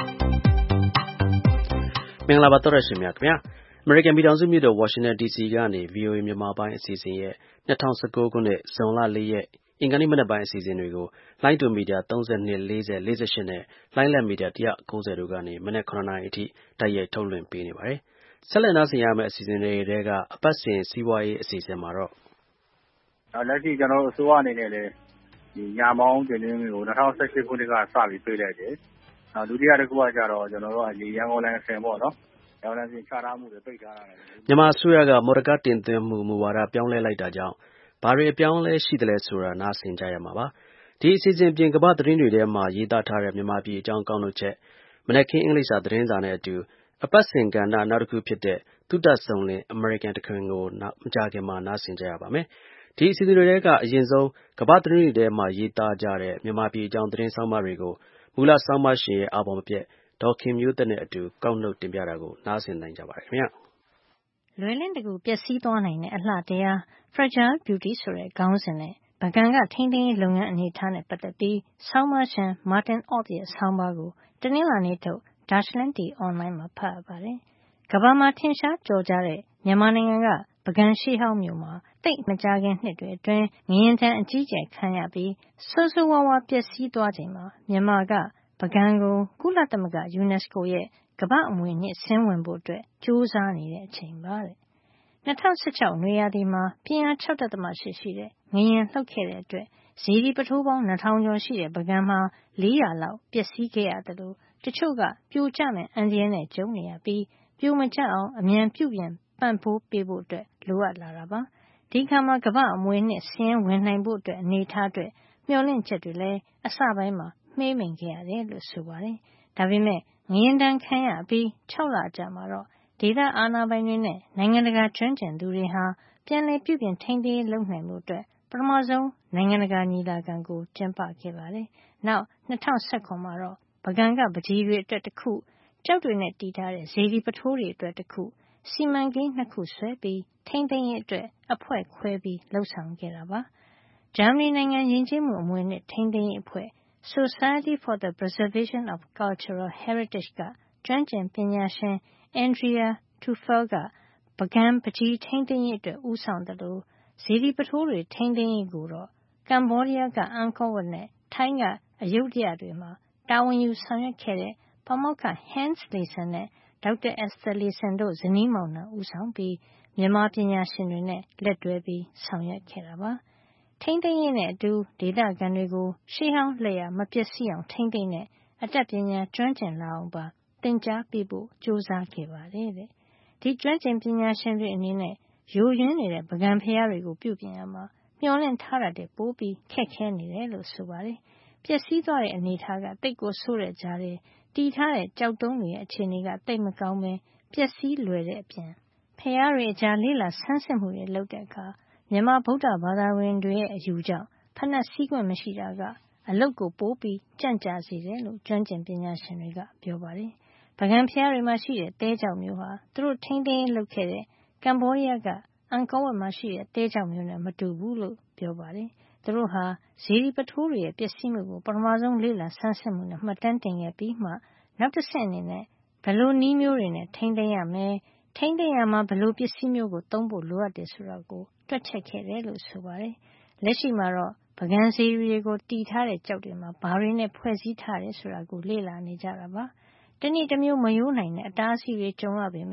မင်္ဂလာပါသောရရှင်များခင်ဗျာ။ အမေရိကန်ပြည်ထောင်စုမြို့တော်ဝါရှင်တန်ဒီစီကနေ ဗွီအိုအေမြန်မာပိုင်းအစီအစဉ်ရဲ့၂၀၁၉ခုနှစ်ဇွန်လ၄ရက်အင်္ဂါနေ့မနက်ပိုင်းအစီအစဉ်တွေကိုလိုင်းဒိုမီတာ၃၂၊၄၀၊၄၈နဲ့လိုင်းလတ်မီတာ၁၉၀တို့ကနေမနက်၇နာရီအထိတိုက်ရိုက်ထုတ်လွှင့်ပေးနေပါတယ်။ဆက်လက်နားဆင်ရမယ့်အစီအစဉ်တွေထဲကအပတ်စဉ်စီးပွားရေးအစီအစဉ်မှာတော့လက်ရှိကျွန်တော်တို့အစိုးရအနေနဲ့လည်းဒီညမောင်းတင်သွင်းမှုကို၂၀၁၈ခုနှစ်ကစပြီးပြေးလိုက်တယ်။နောက်ဒုတိယတစ်ခုကကြတော့ကျွန်တော်တို့ကဒီရန်ကုန်လမ်းဆင်ပေါ့နော်။ရန်ကုန်လမ်းဆင်ချထားမှုတွေပိတ်ထားတာ။မြန်မာအစိုးရကမော်တော်ကားတင်သွင်းမှုမူဝါဒပြောင်းလဲလိုက်တာကြောင့်ဘာတွေအပြောင်းအလဲရှိသလဲဆိုတာနားဆင်ကြရမှာပါ။ဒီအစီအစဉ်ပြင်ကမ္ဘာသတင်းတွေထဲမှာရေးသားထားတဲ့မြန်မာပြည်အကြောင်းကောက်နှုတ်ချက်မနက်ခင်းအင်္ဂလိပ်စာသတင်းစာနဲ့အတူအပတ်စဉ်ကဏ္ဍနောက်တစ်ခုဖြစ်တဲ့သုတစုံလင်အမေရိကန်တခွင်ကိုမကြာခင်မှာနားဆင်ကြရပါမယ်။ဒီအစီအစဉ်တွေထဲကအရင်ဆုံးကမ္ဘာသတင်းတွေထဲမှာရေးသားကြတဲ့မြန်မာပြည်အကြောင်းသတင်းဆောင်းပါးတွေကိုမူလဆောင်းပါးရှင်ရဲ့အာဘော်မပြတ်ဒေါ်ခင်မျိုးသက်နဲ့အတူကောက်နှုတ်တင်ပြတာကိုနားဆင်နိုင်ကြပါတယ်ခင်ဗျာ။လွယ်လင့်တကူပျက်စီးသွားနိုင်တဲ့အလှတရား Fragile Beauty ဆိုတဲ့ခေါင်းစဉ်နဲ့ပုဂံကထိန်းသိမ်းရေးလုပ်ငန်းအနေအထားနဲ့ပတ်သက်ပြီးဆောင်းပါးရှင် Martin Ott ရဲ့ဆောင်းပါးကိုတနင်္လာနေ့ထုတ် Dashland Online မှာဖတ်ရပါတယ်။ကမ္ဘာမှာထင်ရှားကျော်ကြားတဲ့မြန်မာနိုင်ငံကပုဂံရှေးဟောင်းမြို့မှာသိပ်မကြာခင်နှစ်တွေအတွင်းငလျင်ဒဏ်အကြီးအကျယ်ခံရပြီးဆိုးဆိုးဝါးဝါးပျက်စီးသွားချိန်မှာမြန်မာကပုဂံကိုကုလသမဂ္ဂ UNESCO ရဲ့ကမ္ဘာ့အမွေအနှစ်စာရင်းဝင်ဖို့အတွက်ကြိုးစားနေတဲ့အချိန်ပါတဲ့။၂၀၁၆နွေရာသီမှာပြင်းအား၆.၈ရှိတဲ့ငလျင်လှုပ်ခဲ့တဲ့အတွက်စေတီပုထိုးပေါင်း၂ထောင်ကျော်ရှိတဲ့ပုဂံမှာလေးရာလောက်ပျက်စီးခဲ့ရသလိုတချို့ကပြိုကျမယ့်အန္တရာယ်နဲ့ကြုံနေရပြီးပြိုမကျအောင်အမြန်ပြုပြင်ပံ့ပိုးပေးဖို့အတွက်လိုအပ်လာတာပါ။ဒီအခါမှာကမ္ဘာ့အမွေအနှစ်စာရင်းဝင်နိုင်ဖို့အတွက်အနေထားအတွက်မျှော်လင့်ချက်တွေလည်းအစပိုင်းမှာမှေးမှိန်ခဲ့ရတယ်လို့ဆိုပါတယ်။ဒါပေမဲ့ငလျင်ဒဏ်ခံရပြီး၆လအကြာမှာတော့ဒေသအာဏာပိုင်တွေနဲ့နိုင်ငံတကာကျွမ်းကျင်သူတွေဟာပြန်လည်ပြုပြင်ထိန်းသိမ်းရေးလုပ်နိုင်မှုအတွက်ပထမဆုံးနိုင်ငံတကာညီလာခံကိုကျင်းပခဲ့ပါတယ်။နောက်၂၀၁၇မှာတော့ပုဂံကပန်းချီတွေအတွက်တစ်ခုကျောက်တွေနဲ့တည်ထားတဲ့စေတီပုထိုးတွေအတွက်တစ်ခုစီမံကိန်းနှစ်ခုဆွဲပြီးထိန်းသိမ်းရေးအတွက်အဖွဲ့ခွဲပြီးလှုပ်ဆောင်ခဲ့တာပါ။ဂျာမနီနိုင်ငံယဉ်ကျေးမှုအမွေအနှစ်ထိန်းသိမ်းရေးအဖွဲ့ Society for the Preservation of Cultural Heritage ကကျွမ်းကျင်ပညာရှင် Andrea Teufel ကပုဂံပန်းချီထိန်းသိမ်းရေးအတွက်ဦးဆောင်သလိုစေတီပုထိုးတွေထိန်းသိမ်းရေးကိုတော့ကမ္ဘောဒီးယားက Angkor Wat နဲ့ထိုင်းကအယုဒ္ဓယတွေမှာတာဝန်ယူဆောင်ရွက်ခဲ့တဲ့ပါမောက္ခ Hans Lesson နဲ့ဒေါက်တာ Esther Lesson တို့ဇနီးမောင်နှံဦးဆောင်ပြီးမြန်မာပညာရှင်တွေနဲ့လက်တွဲပြီးဆောင်ရွက်ခဲ့တာပါ။ထိန်းသိမ်းရေးနဲ့အတူဒေသခံတွေကိုရှေးဟောင်းလျှပ်မပျက်စီးအောင်ထိန်းသိမ်းတဲ့အတတ်ပညာကျွမ်းကျင်လာအောင်ပါသင်ကြားပေးဖို့ကြိုးစားခဲ့ပါတယ်တဲ့။ဒီကျွမ်းကျင်ပညာရှင်တွေအနေနဲ့ယိုယွင်းနေတဲ့ပုဂံဘုရားတွေကိုပြုပြင်ရမှာမျှော်လင့်ထားတာတဲ့ပိုပြီးခက်ခဲနေတယ်လို့ဆိုပါတယ်။ပျက်စီးသွားတဲ့အနေထားကတိတ်ကိုဆိုးတဲ့ကြားထဲတည်ထားတဲ့ကြောက်တုံးတွေရဲ့အခြေအနေကတိတ်မကောင်းပဲပျက်စီးလွယ်တဲ့အပြင်ဘုရားတွေအကြားလေးလာဆန်းစစ်မှုတွေလုပ်တဲ့အခါမြန်မာဗုဒ္ဓဘာသာဝင်တွေရဲ့အယူကြောင့်ဖဏတ်စည်းခွင့်မရှိတာကအလုတ်ကိုပိုးပြီးကြန့်ကြာစေတယ်လို့ကျွမ်းကျင်ပညာရှင်တွေကပြောပါတယ်။ပုဂံဘုရားတွေမှာရှိတဲ့တဲကြောက်မျိုးဟာသူတို့ထိန်းသိမ်းရေးလုပ်ခဲ့တဲ့ကမ္ဘောဒီးယားကအန်ကောဝတ်မှာရှိတဲ့တဲကြောက်မျိုးနဲ့မတူဘူးလို့ပြောပါတယ်။သူတို့ဟာဇေဒီပထိုးတွေရဲ့ပျက်စီးမှုကိုပထမဆုံးလေ့လာဆန်းစစ်မှုနဲ့မှတ်တမ်းတင်ခဲ့ပြီးမှနောက်တစ်ဆင့်အနေနဲ့ဘယ်လိုနည်းမျိုးတွေနဲ့ထိန်းသိမ်းရမယ်ထိန်းသိမ်းရမှာဘယ်လိုပစ္စည်းမျိုးကိုသုံးဖို့လိုအပ်တယ်ဆိုတာကိုတွက်ချက်ခဲ့တယ်လို့ဆိုပါတယ်။လက်ရှိမှာတော့ပုဂံစေတီတွေကိုတည်ထားတဲ့ကျောက်တွေမှာဘာတွေနဲ့ဖွဲ့စည်းထားတယ်ဆိုတာကိုလေ့လာနေကြတာပါ။တနည်းတစ်မျိုးမယိုးနိုင်တဲ့အတားအဆီးတွေကြုံရပေမဲ့သူ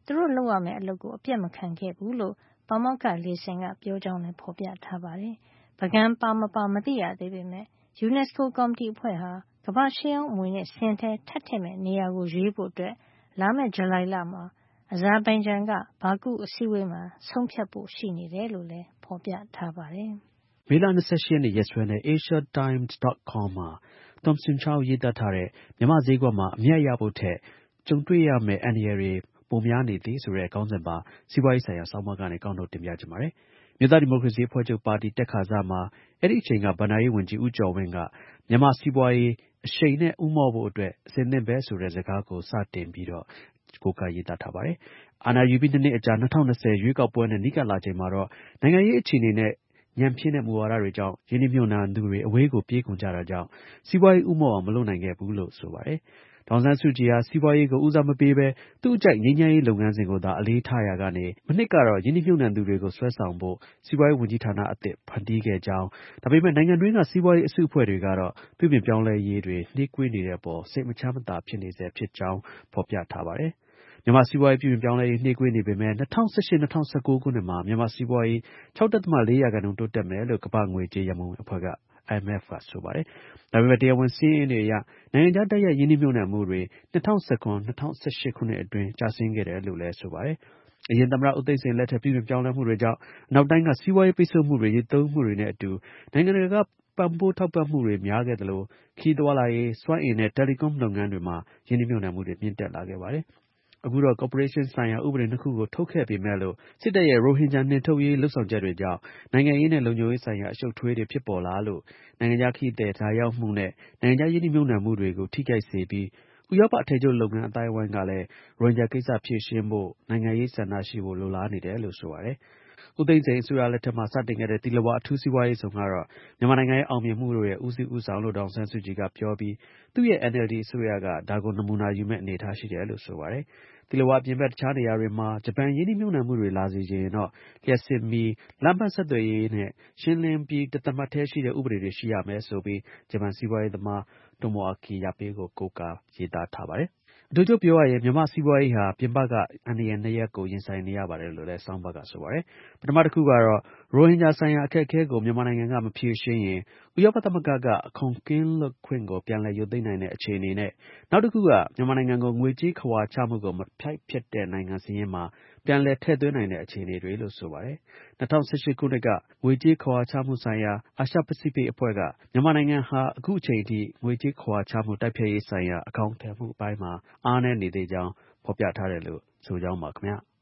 သူတို့လုပ်ရမယ့်အလုပ်ကိုအပြတ်မခံခဲ့ဘူးလို့ပါမောက္ခလီဆင်ကပြောကြောင်းလည်းဖော်ပြထားပါတယ်။ပကံပါမပါမသိရသေးပေမဲ့ UNESCO ကော်မတီအဖွဲ့ဟာကမ္ဘာ့ရှေးဟောင်းအမွေအနှစ်စာရင်းထဲထပ်ထည့်မယ့်နေရာကိုရွေးဖို့အတွက်လာမယ့်ဇူလိုင်လမှာအဇာဘိုင်ဂျန်ကဘာကူအစည်းအဝေးမှာဆုံးဖြတ်ဖို့ရှိနေတယ်လို့လည်းဖော်ပြထားပါတယ်။မေလ၂၈ရက်နေ့ရက်စွဲနဲ့ asia times dot com မှာ Thompson Chow ရေးသားထားတဲ့မြန်မာ့ဈေးကွက်မှာအမြတ်ရဖို့ထက်ကြုံတွေ့ရမယ့်အန္တရာယ်တွေပိုများနေသည်ဆိုတဲ့ခေါင်းစဉ်ပါစီးပွားရေးဆိုင်ရာဆောင်းပါးကနေကောက်နှုတ်တင်ပြချင်ပါတယ်။မြို့သားဒီမိုကရေစီအဖွဲ့ချုပ်ပါတီတက်ခါစမှာအဲ့ဒီအချိန်ကဗဏ္ဍာရေးဝန်ကြီးဦးကျော်ဝင်းကမြန်မာစီးပွားရေးအရှိန်နဲ့ဥမော့ဖို့အတွက်အစဉ်သင့်ပဲဆိုတဲ့စကားကိုစတင်ပြီးတော့ကိုးကားရေးသားထားပါတယ်။အာဏာယူပြီးနှစ်နှစ်အကြာ၂၀၂၀ရွေးကောက်ပွဲနဲ့နီးကပ်လာချိန်မှာတော့နိုင်ငံရေးအခြေအနေနဲ့ညံပြင်းတဲ့မူဝါဒတွေကြောင့်ယင်းနှိမ့်ညွန့်နှံသူတွေအဝေးကိုပြေးကုန်ကြတာကြောင့်စီးပွားရေးဥမော့အောင်မလုပ်နိုင်ခဲ့ဘူးလို့ဆိုပါတယ်။ဒေါ်အောင်ဆန်းစုကြည်ဟာစီးပွားရေးကိုဦးစားမပေးဘဲသူ့အကြိုက်ငြိမ်းချမ်းရေးလုပ်ငန်းစဉ်ကိုသာအလေးထားရာကနေမနှစ်ကတော့ယင်းနှိမ့်ညွန့်နှံသူတွေကိုဆွဲဆောင်ဖို့စီးပွားရေးဝန်ကြီးဌာနအသစ်ဖန်တီးခဲ့ကြောင်းဒါပေမဲ့နိုင်ငံတွင်းကစီးပွားရေးအစုအဖွဲ့တွေကတော့ပြုပြင်ပြောင်းလဲရေးတွေနှေးကွေးနေတဲ့အပေါ်စိတ်မချမ်းမသာဖြစ်နေဆဲဖြစ်ကြောင်းဖော်ပြထားပါတယ်။မြန်မာစီးပွားရေးပြုပြင်ပြောင်းလဲရေးနှေးကွေးနေပေမဲ့၂၀၁၈-၂၀၁၉ခုနှစ်မှာမြန်မာစီးပွားရေး၆ဒသမ ၄ ရာခိုင်နှုန်းတိုးတက်မယ်လို့ကမ္ဘာ့ငွေကြေးရန်ပုံငွေအဖွဲ့က I M F ကဆိုပါတယ်။ဒါပေမဲ့တရားဝင်စာရင်းတွေအရနိုင်ငံခြားတိုက်ရိုက်ရင်းနှီးမြှုပ်နှံမှုတွေ၂၀၁၇-၂၀၁၈ခုနှစ်အတွင်းကျဆင်းခဲ့တယ်လို့လည်းဆိုပါတယ်။အရင်သမ္မတဦးသိန်းစိန်လက်ထက်ပြုပြင်ပြောင်းလဲမှုတွေကြောင့်အနောက်တိုင်းကစီးပွားရေးပိတ်ဆို့မှုတွေရိတ်သိမ်းမှုတွေနဲ့အတူနိုင်ငံတကာကပံ့ပိုးထောက်ပံ့မှုတွေများခဲ့သလိုခရီးသွားလာရေး၊စွမ်းအင်နဲ့တယ်လီကွန်လုပ်ငန်းတွေမှာရင်းနှီးမြှုပ်နှံမှုတွေမြင့်တက်လာခဲ့ပါတယ်။အခုတော့ကော်ပိုရေးရှင်းဆိုင်ရာဥပဒေနှစ်ခုကိုထုတ်ခဲ့ပေမဲ့လို့စစ်တပ်ရဲ့ရိုဟင်ဂျာနှင်ထုတ်ရေးလုပ်ဆောင်ချက်တွေကြောင့်နိုင်ငံရေးနဲ့လုံခြုံရေးဆိုင်ရာအရှုပ်ထွေးတွေဖြစ်ပေါ်လာလို့နိုင်ငံခြားခရီးသည်လာရောက်မှုနဲ့နိုင်ငံခြားရင်းနှီးမြှုပ်နှံမှုတွေကိုထိခိုက်စေပြီးဥရောပအထည်ချုပ်လုပ်ငန်းအသိုင်းအဝိုင်းကလည်းရိုဟင်ဂျာကိစ္စဖြေရှင်းဖို့နိုင်ငံရေးဆန္ဒရှိဖို့လိုလားနေတယ်လို့ဆိုပါတယ်။ဦးသိန်းစိန်အစိုးရလက်ထက်မှာစတင်ခဲ့တဲ့သီလဝါအထူးစီးပွားရေးဇုံကတော့မြန်မာနိုင်ငံရဲ့အောင်မြင်မှုတွေရဲ့ဦးစီးဦးဆောင်လို့ဒေါ်အောင်ဆန်းစုကြည်ကပြောပြီးသူ့ရဲ့ N L D အစိုးရကဒါကိုနမူနာယူမယ့်အနေအထားရှိတယ်လို့ဆိုပါတယ်။သီလဝါအပြင်ဘက်တခြားနေရာတွေမှာဂျပန်ရင်းနှီးမြှုပ်နှံမှုတွေလာစေချင်ရင်တော့လျှပ်စစ်မီးလမ်းပန်းဆက်သွယ်ရေးနဲ့ရှင်းလင်းပြီးတသမတ်တည်းရှိတဲ့ဥပဒေတွေရှိရမယ်ဆိုပြီးဂျပန်စီးပွားရေးသမား Tomoaki Yape ကိုကိုးကားရေးသားထားပါတယ်။အတိုချုပ်ပြောရရင်မြန်မာစီးပွားရေးဟာပြင်ပကအန္တရာယ်နှစ်ရပ်ကိုရင်ဆိုင်နေရပါတယ်လို့လည်းဆောင်းပါးကဆိုပါတယ်။ပထမတစ်ခုကတော့ရိုဟင်ဂျာဆိုင်ရာအခက်အခဲကိုမြန်မာနိုင်ငံကမဖြေရှင်းရင်ဥရောပသမဂ္ဂကအခွန်ကင်းလွတ်ခွင့်ကိုပြန်လည်ရုပ်သိမ်းနိုင်တဲ့အခြေအနေနဲ့နောက်တစ်ခုကမြန်မာနိုင်ငံကိုငွေကြေးခဝါချမှုကိုမဖိုက်ဖျက်တဲ့နိုင်ငံစာရင်းမှာပြန်လည်ထည့်သွင်းနိုင်တဲ့အခြေအနေတွေလို့ဆိုပါတယ်။၂၀၁၈ခုနှစ်ကငွေကြေးခဝါချမှုဆိုင်ရာအာရှပစိဖိတ်အဖွဲ့ကမြန်မာနိုင်ငံဟာအခုအချိန်အထိငွေကြေးခဝါချမှုတိုက်ဖျက်ရေးဆိုင်ရာအကောင်အထည်မှုအပိုင်းမှာအားနည်းနေသေးကြောင်းဖော်ပြထားတယ်လို့ဆိုကြောင်းပါခင်ဗျာ။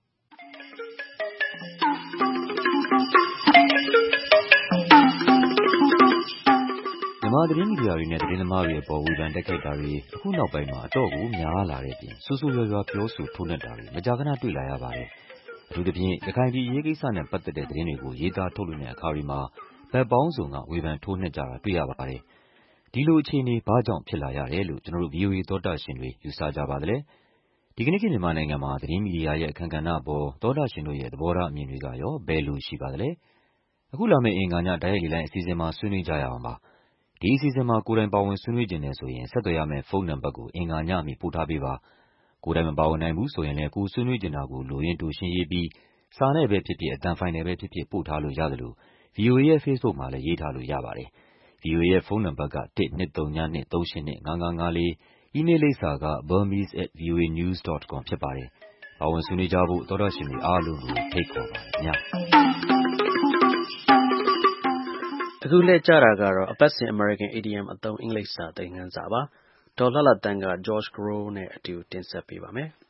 မြန်မာသတင်းမီဒီယာတွေနဲ့သတင်းသမားတွေအပေါ်ဝေဖန်တိုက်ခိုက်တာတွေအခုနောက်ပိုင်းမှာအတော့ကိုများလာတဲ့အပြင်ဆိုးဆိုးရွားရွားပြောဆိုထိုးနှက်တာတွေမကြာခဏတွေ့လာရပါတယ်။အထူးသဖြင့်ရခိုင်ပြည်အရေးကိစ္စနဲ့ပတ်သက်တဲ့သတင်းတွေကိုရေးသားထုတ်လွှင့်တဲ့အခါတွေမှာဘက်ပေါင်းစုံကဝေဖန်ထိုးနှက်ကြတာတွေ့ရပါတယ်။ဒီလိုအခြေအနေဘာကြောင့်ဖြစ်လာရတယ်လို့ကျွန်တော်တို့ V O A သောတာရှင်တွေယူဆကြပါသလဲ။ဒီကနေ့ခေတ်မြန်မာနိုင်ငံမှာသတင်းမီဒီယာရဲ့အခမ်းကဏ္ဍအပေါ်သောတာရှင်တို့ရဲ့သဘောထားအမြင်တွေကရောဘယ်လိုရှိပါသလဲ။အခုလာမယ့်အင်္ဂါညတိုက်ရိုက်လေလိုင်းအစီအစဉ်မှာဆွေးနွေးကြရအောင်ပါ။ဒီအစီအစဉ်မှာကိုယ်တိုင်ပါဝင်ဆွေးနွေးခြင်းနဲ့ဆိုရင်ဆက်သွယ်ရမယ့်ဖုန်းနံပါတ်ကိုအင်္ဂါညအမီပို့ထားပေးပါ။ကိုယ်တိုင်မပါဝင်နိုင်ဘူးဆိုရင်လည်းကိုယ်ဆွေးနွေးခြင်းတာကိုလိုရင်းတိုရှင်းရေးပြီးစာနဲ့ပဲဖြစ်ဖြစ်အသံဖိုင်နဲ့ပဲဖြစ်ဖြစ်ပို့ထားလို့ရသလို V O A ရဲ့ Facebook မှာလည်းရေးထားလို့ရပါတယ်။ V O A ရဲ့ဖုန်းနံပါတ်ကone two three two three eight two five five five fourအီးမေးလ်လိပ်စာက burmese at voanews dot com ဖြစ်ပါတယ်။ပါဝင်ဆွေးနွေးကြဖို့သောတာရှင်တွေအားလုံးကိုဖိတ်ခေါ်ပါတယ်ည။အခုလက်ကြတာကတော့အပတ်စဉ် American Idiom အသုံးအင်္ဂလိပ်စာသင်ခန်းစာပါ။ဒေါ်လှလှတန်းက George Gros နဲ့အတူတင်ဆက်ပေးပါမယ်။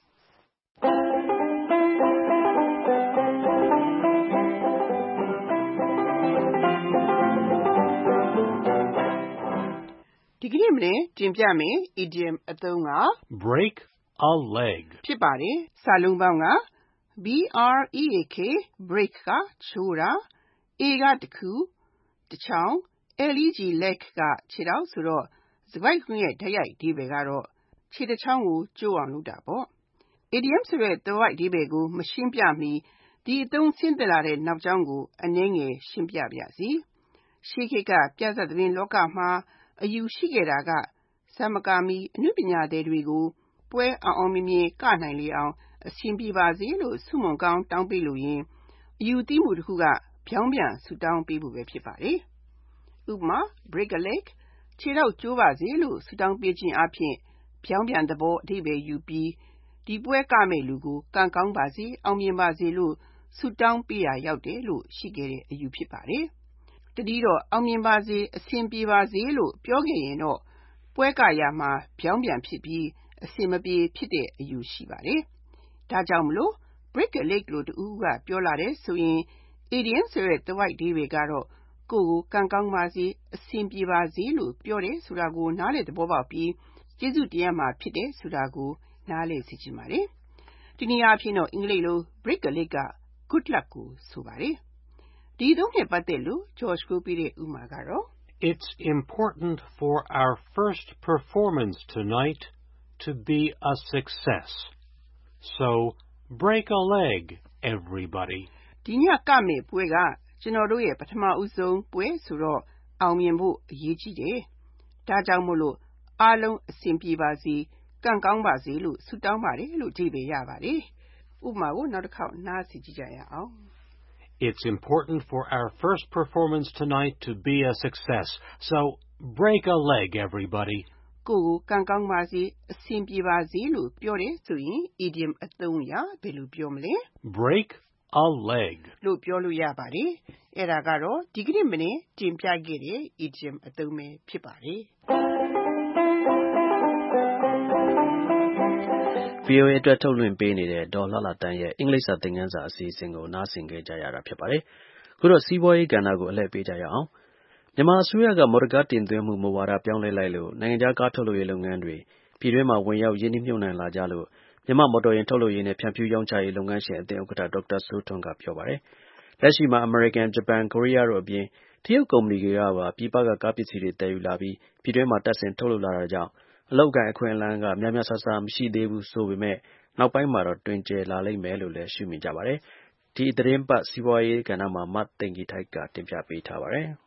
ဒီကနေ့မနေ့တင်ပြမယ် idiom အသုံးက break a leg ဖြစ်ပါတယ်။စာလုံးပေါင်းက B R E A K break ကချိုးတာ A ကတခုတချောင်း L E G leg ကခြေထောက်ဆိုတော့စကားခွင့်ရဲ့ဓာတ်ရိုက်အဓိပ္ပာယ်ကတော့ခြေတစ်ချောင်းကိုကျိုးအောင်လုပ်တာပေါ့။ idiom ဆိုတဲ့သွယ်ဝိုက်အဓိပ္ပာယ်ကိုမရှင်းပြမီဒီအသုံးဆင်းသက်လာတဲ့နောက်ကြောင်းကိုအနည်းငယ်ရှင်းပြပါရစေ။ရှေးခေတ်ကပြဿနာသတင်းလောကမှာအယူရှိခဲ့တာကစမကာမီအနုပညာသည်တွေကိုပွဲအောင်အောင်မြင်မြင်ကနိုင်လေအောင်အအဆင်ပြေပါစေလို့ဆုမွန်ကောင်းတောင်းပေးလို့ရင်အယူသီးမှုတစ်ခုကဖြောင်းပြန်ဆုတောင်းပေးဖို့ပဲဖြစ်ပါတယ်။ဥပမာ break a leg ခြေထောက်ကျိုးပါစေလို့ဆုတောင်းပေးခြင်းအပြင်ဖြောင်းပြန်သဘောအဓိပ္ပာယ်ယူပြီးဒီပွဲကမဲ့လူကိုကံကောင်းပါစေအောင်မြင်ပါစေလို့ဆုတောင်းပေးရရောက်တယ်လို့ရှိခဲ့တဲ့အယူဖြစ်ပါတယ်။တတိတော့အောင်မြင်ပါစေအဆင်ပြေပါစေလို့ပြောခဲ့ရင်တော့ပွဲကရမှာဖြောင်းပြန်ဖြစ်ပြီးအဆင်မပြေဖြစ်တဲ့အယူရှိပါတယ်။ဒါကြောင့်မလို့ break a leg လို့တူကပြောလာတယ်ဆိုရင် idiom ဆိုတဲ့သဝိုက်ဒီတွေကတော့ကိုယ်ကိုကံကောင်းပါစေအဆင်ပြေပါစေလို့ပြောတယ်ဆိုတာကိုနားလည်သဘောပေါက်ပြီးကျေးဇူးတင်ရမှာဖြစ်တယ်ဆိုတာကိုနားလည်စေချင်ပါတယ်။ဒီနည်းအားဖြင့်တော့အင်္ဂလိပ်လို break a leg က good luck ကိုဆိုပါတယ်။ဒီသုံးနဲ့ပတ်သက်လို့ George ကိုပြတဲ့ဥပမာကတော့ It's important for our first performance tonight to be a success. So break a leg, everybody. ဒီညကမဲ့ပွဲကကျွန်တော်တို့ရဲ့ပထမဦးဆုံးပွဲဆိုတော့အောင်မြင်ဖို့အရေးကြီးတယ်။ဒါကြောင့်မို့လို့အားလုံးအဆင်ပြေပါစေကံကောင်းပါစေလို့ဆုတောင်းပါတယ်လို့အဓိပ္ပာယ်ရပါတယ်။ဥပမာကိုနောက်တစ်ခေါက်နားဆင်ကြည့်ကြရအောင် It's important for our first performance tonight to be a success. So break a leg, everybody. ကိုယ်ကိုကံကောင်းပါစေအဆင်ပြေပါစေလို့ပြောတယ်ဆိုရင် idiom အသုံးအရာဘယ်လိုပြောမလဲ Break a leg လို့ပြောလို့ရပါတယ်။အဲ့ဒါကတော့ဒီကနေ့မနေ့တင်ပြခဲ့တဲ့ idiom အသုံးပဲဖြစ်ပါတယ်ဗွီအိုအေ အတွက်ထုတ်လွှင့်ပေးနေတဲ့ဒေါ်လှလှတန်းရဲ့အင်္ဂလိပ်စာသင်ခန်းစာအစီအစဉ်ကိုနားဆင်ခဲ့ကြရတာဖြစ်ပါတယ်။ခုတော့စီးပွားရေးကဏ္ဍကိုအလှည့်ပေးကြရအောင်။မြန်မာအစိုးရကမော်တော်ကားတင်သွင်းမှုမူဝါဒပြောင်းလဲလိုက်လို့နိုင်ငံခြားကားထုတ်လုပ်ရေးလုပ်ငန်းတွေပြည်တွင်းမှာဝင်ရောက်ရင်းနှီးမြှုပ်နှံလာကြလို့မြန်မာမော်တော်ယာဉ်ထုတ်လုပ်ရေးနဲ့ဖြန့်ဖြူးရောင်းချရေးလုပ်ငန်းရှင်အသင်းဥက္ကဋ္ဌဒေါက်တာစိုးထွန်းကပြောပါတယ်။လက်ရှိမှာအမေရိကန်၊ဂျပန်၊ကိုရီးယားတို့အပြင်တရုတ်ကုမ္ပဏီတွေကပါပြည်ပကကားပစ္စည်းတွေတည်ယူလာပြီးပြည်တွင်းမှာတပ်ဆင်ထုတ်လုပ်လာတာကြောင့်အလုပ်အကိုင်အခွင့်အလမ်းကများများဆဆမရှိသေးဘူးဆိုပေမဲ့နောက်ပိုင်းမှာတော့တွင်ကျယ်လာလိမ့်မယ်လို့လည်းရှုမြင်ကြပါတယ်။ဒီသတင်းပတ်စီးပွားရေးကဏ္ဍမှာမသိင်္ဂီထိုက်ကတင်ပြပေးထားပါတယ်။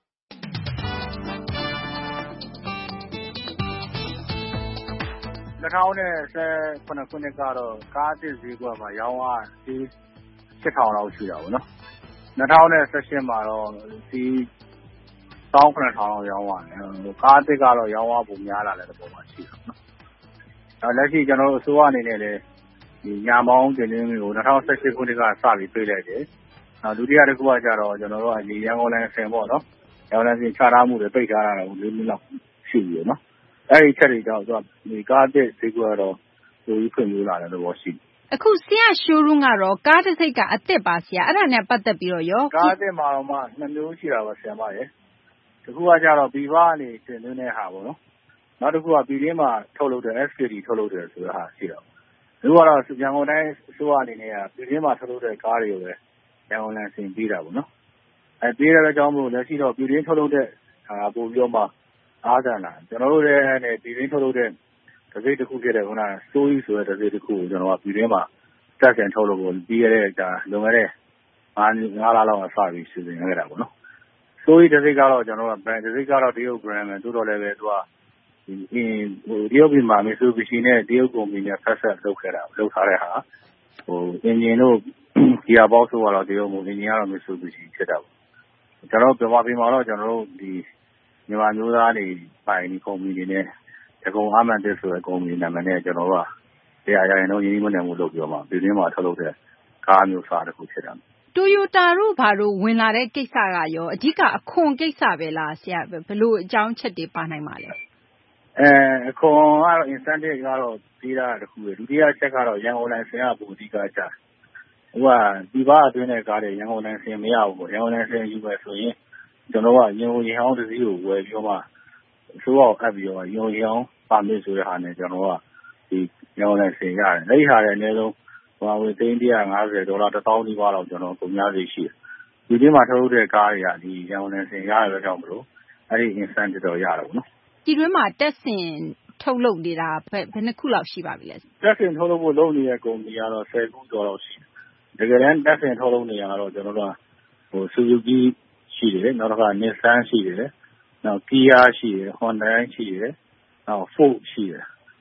၂၀၁၇ခုနှစ်ကတော့ကားအသစ်ဈေးကွက်မှာရောင်းအားဒီရှစ်ထောင်လောက်ရှိတာပေါ့နော်။၂၀၁၈မှာတော့ဒီ၁၇ထောင်လောက်ရောင်းရတယ်။ကားအသစ်ကတော့ရောင်းအားပုံများလာတဲ့သဘောမှာရှိတာပေါ့နော်။အဲလက်ရှိကျွန်တော်တို့အစိုးရအနေနဲ့လည်းဒီညာမောင်းတင်သွင်းမှုကို၂၀၁၈ခုနှစ်ကစပြီးပြေးလိုက်တယ်။နောက်ဒုတိယတစ်ခုကကျတော့ကျွန်တော်တို့အရန်ကုန်လမ်းဆင်ပေါ့နော်။ရန်ကုန်လမ်းဆင်ချထားမှုတွေပိတ်ထားတာကိုလေးနှစ်လောက်ရှိပြီပေါ့နော်။အဲဒီချက်တွေကြောင့်သူကဒီကားအသစ်ဈေးကွက်ကတော့ပိုပြီးဖွံ့ဖြိုးလာတဲ့သဘောရှိတယ်။အခုဆရာ showroom ကတော့ကားတစ်စိတ်ကအသစ်ပါဆရာအဲ့ဒါနဲ့ပတ်သက်ပြီးတော့ရောကားအသစ်မှာတော့မှနှစ်မျိုးရှိတာပါဆရာမရေ။တစ်ခုကကျတော့ပြည်ပကနေတင်သွင်းတဲ့ဟာပေါ့နော်။နောက်တစ်ခုကပြည်တွင်းမှာထုတ်လုပ်တဲ့ S K D ထုတ်လုပ်တယ်ဆိုတဲ့ဟာရှိတော့။ဒီကတော့ရန်ကုန်တိုင်းအစိုးရအနေနဲ့ကပြည်တွင်းမှာထုတ်လုပ်တဲ့ကားတွေကိုပဲရန်ကုန်လမ်းဆင်ပေးတာပေါ့နော်။အဲပေးတဲ့အကြောင်းမို့လို့လက်ရှိတော့ပြည်တွင်းထုတ်လုပ်တဲ့ဟာပို့ပြီးတော့မှအားသာလာကျွန်တော်တို့လည်းနဲ့ပြည်တွင်းထုတ်လုပ်တဲ့တစိတ်တစ်ခုဖြစ်တဲ့ခုနကစိုးကြီးဆိုတဲ့တစိတ်တစ်ခုကိုကျွန်တော်ကပြည်တွင်းမှာတက်ဆင်ထုတ်လုပ်ဖို့ပြီးခဲ့တဲ့ဒါလွန်ခဲ့တဲ့ငါးလလောက်ကစပြီးစီစဉ်ခဲ့တာပေါ့နော်။စိုးကြီးတစိတ်ကတော့ကျွန်တော်က brand တစိတ်ကတော့တရုတ် brand ပဲတိုးတော့လည်းပဲသူကဒီအင်းဟိုတရုတ်ပြည်မှာ Mitsubishi နဲ့တရုတ်ကုမ္ပဏီနဲ့ဆက်ဆက်လုပ်ခဲ့တာလုပ်ထားတဲ့ဟာဟိုအင်ဂျင်တို့ gear box တို့ကတော့တရုတ်မို့အင်ဂျင်ကတော့ Mitsubishi ဖြစ်တာပေါ့။ကျွန်တော်တို့မြန်မာပြည်မှာတော့ကျွန်တော်တို့ဒီမြန်မာမျိုးသားတွေပိုင်ဒီကုမ္ပဏီတွေနဲ့တကုံအာမန်တစ်ဆိုတဲ့ကုမ္ပဏီနာမည်နဲ့ကျွန်တော်တို့ကတရားရရင်တော့ရင်းနှီးမြှုပ်နှံမှုလုပ်ပြီးတော့မှပြည်တွင်းမှာထုတ်လုပ်တဲ့ကားမျိုးစားတစ်ခုဖြစ်တာ။ Toyota တို့ဘာတို့ဝင်လာတဲ့ကိစ္စကရောအဓိကအခွန်ကိစ္စပဲလားဆရာဘယ်လိုအကြောင်းချက်တွေပါနိုင်ပါလဲ။အဲအခွန်ကတော့ incentive ကတော့ပေးတာတစ်ခုပဲဒုတိယချက်ကတော့ရန်ကုန်လမ်းဆင်ကပိုအဓိကကျတယ်။ဟိုကဒီဘာအတွင်းတဲ့ကားတွေရန်ကုန်လမ်းဆင်မရဘူးပေါ့ရန်ကုန်လမ်းဆင်ယူမယ်ဆိုရင်ကျွန်တော်ကရင်ဝင်ဟောင်းတစ်စီးကိုဝယ်ပြီးတော့မှအစိုးရအပ်ပြီးတော့ရင်ဝင်ဟောင်းပါမစ်ဆိုတဲ့ဟာနဲ့ကျွန်တော်ကဒီရန်ကုန်လမ်းဆင်ရတယ်။အဲဒီဟာလည်းအနည်းဆုံးဟိုဝင်သိန်းတစ်ရာငါးဆယ်ဒေါ်လာတစ်သောင်းနီးပါးလောက်ကျွန်တော်ကုန်များစီရှိတယ်။ဒီနေ့မှာထုတ်လုပ်တဲ့ကားတွေကဒီရန်ကုန်လမ်းဆင်ရရတဲ့ကြောင့်မလို့အဲဒီ incentive တော့ရတယ်ပေါ့နော်။ဒီတွင်းမှာတက်ဆင်ထုတ်လုပ်နေတာဘယ်ဘယ်နှခုလောက်ရှိပါပြီလဲ။တက်ဆင်ထုတ်လုပ်ဖို့လုပ်နေတဲ့ကုမ္ပဏီကတော့ဆယ်ခုကျော်လောက်ရှိတယ်။တကယ်တမ်းတက်ဆင်ထုတ်လုပ်နေရတော့ကျွန်တော်တို့ကဟို Suzuki ရှိတယ်နောက်တစ်ခါ Nissan ရှိတယ်နောက် Kia ရှိတယ် Honda ရှိတယ်နောက် Ford ရှိတယ်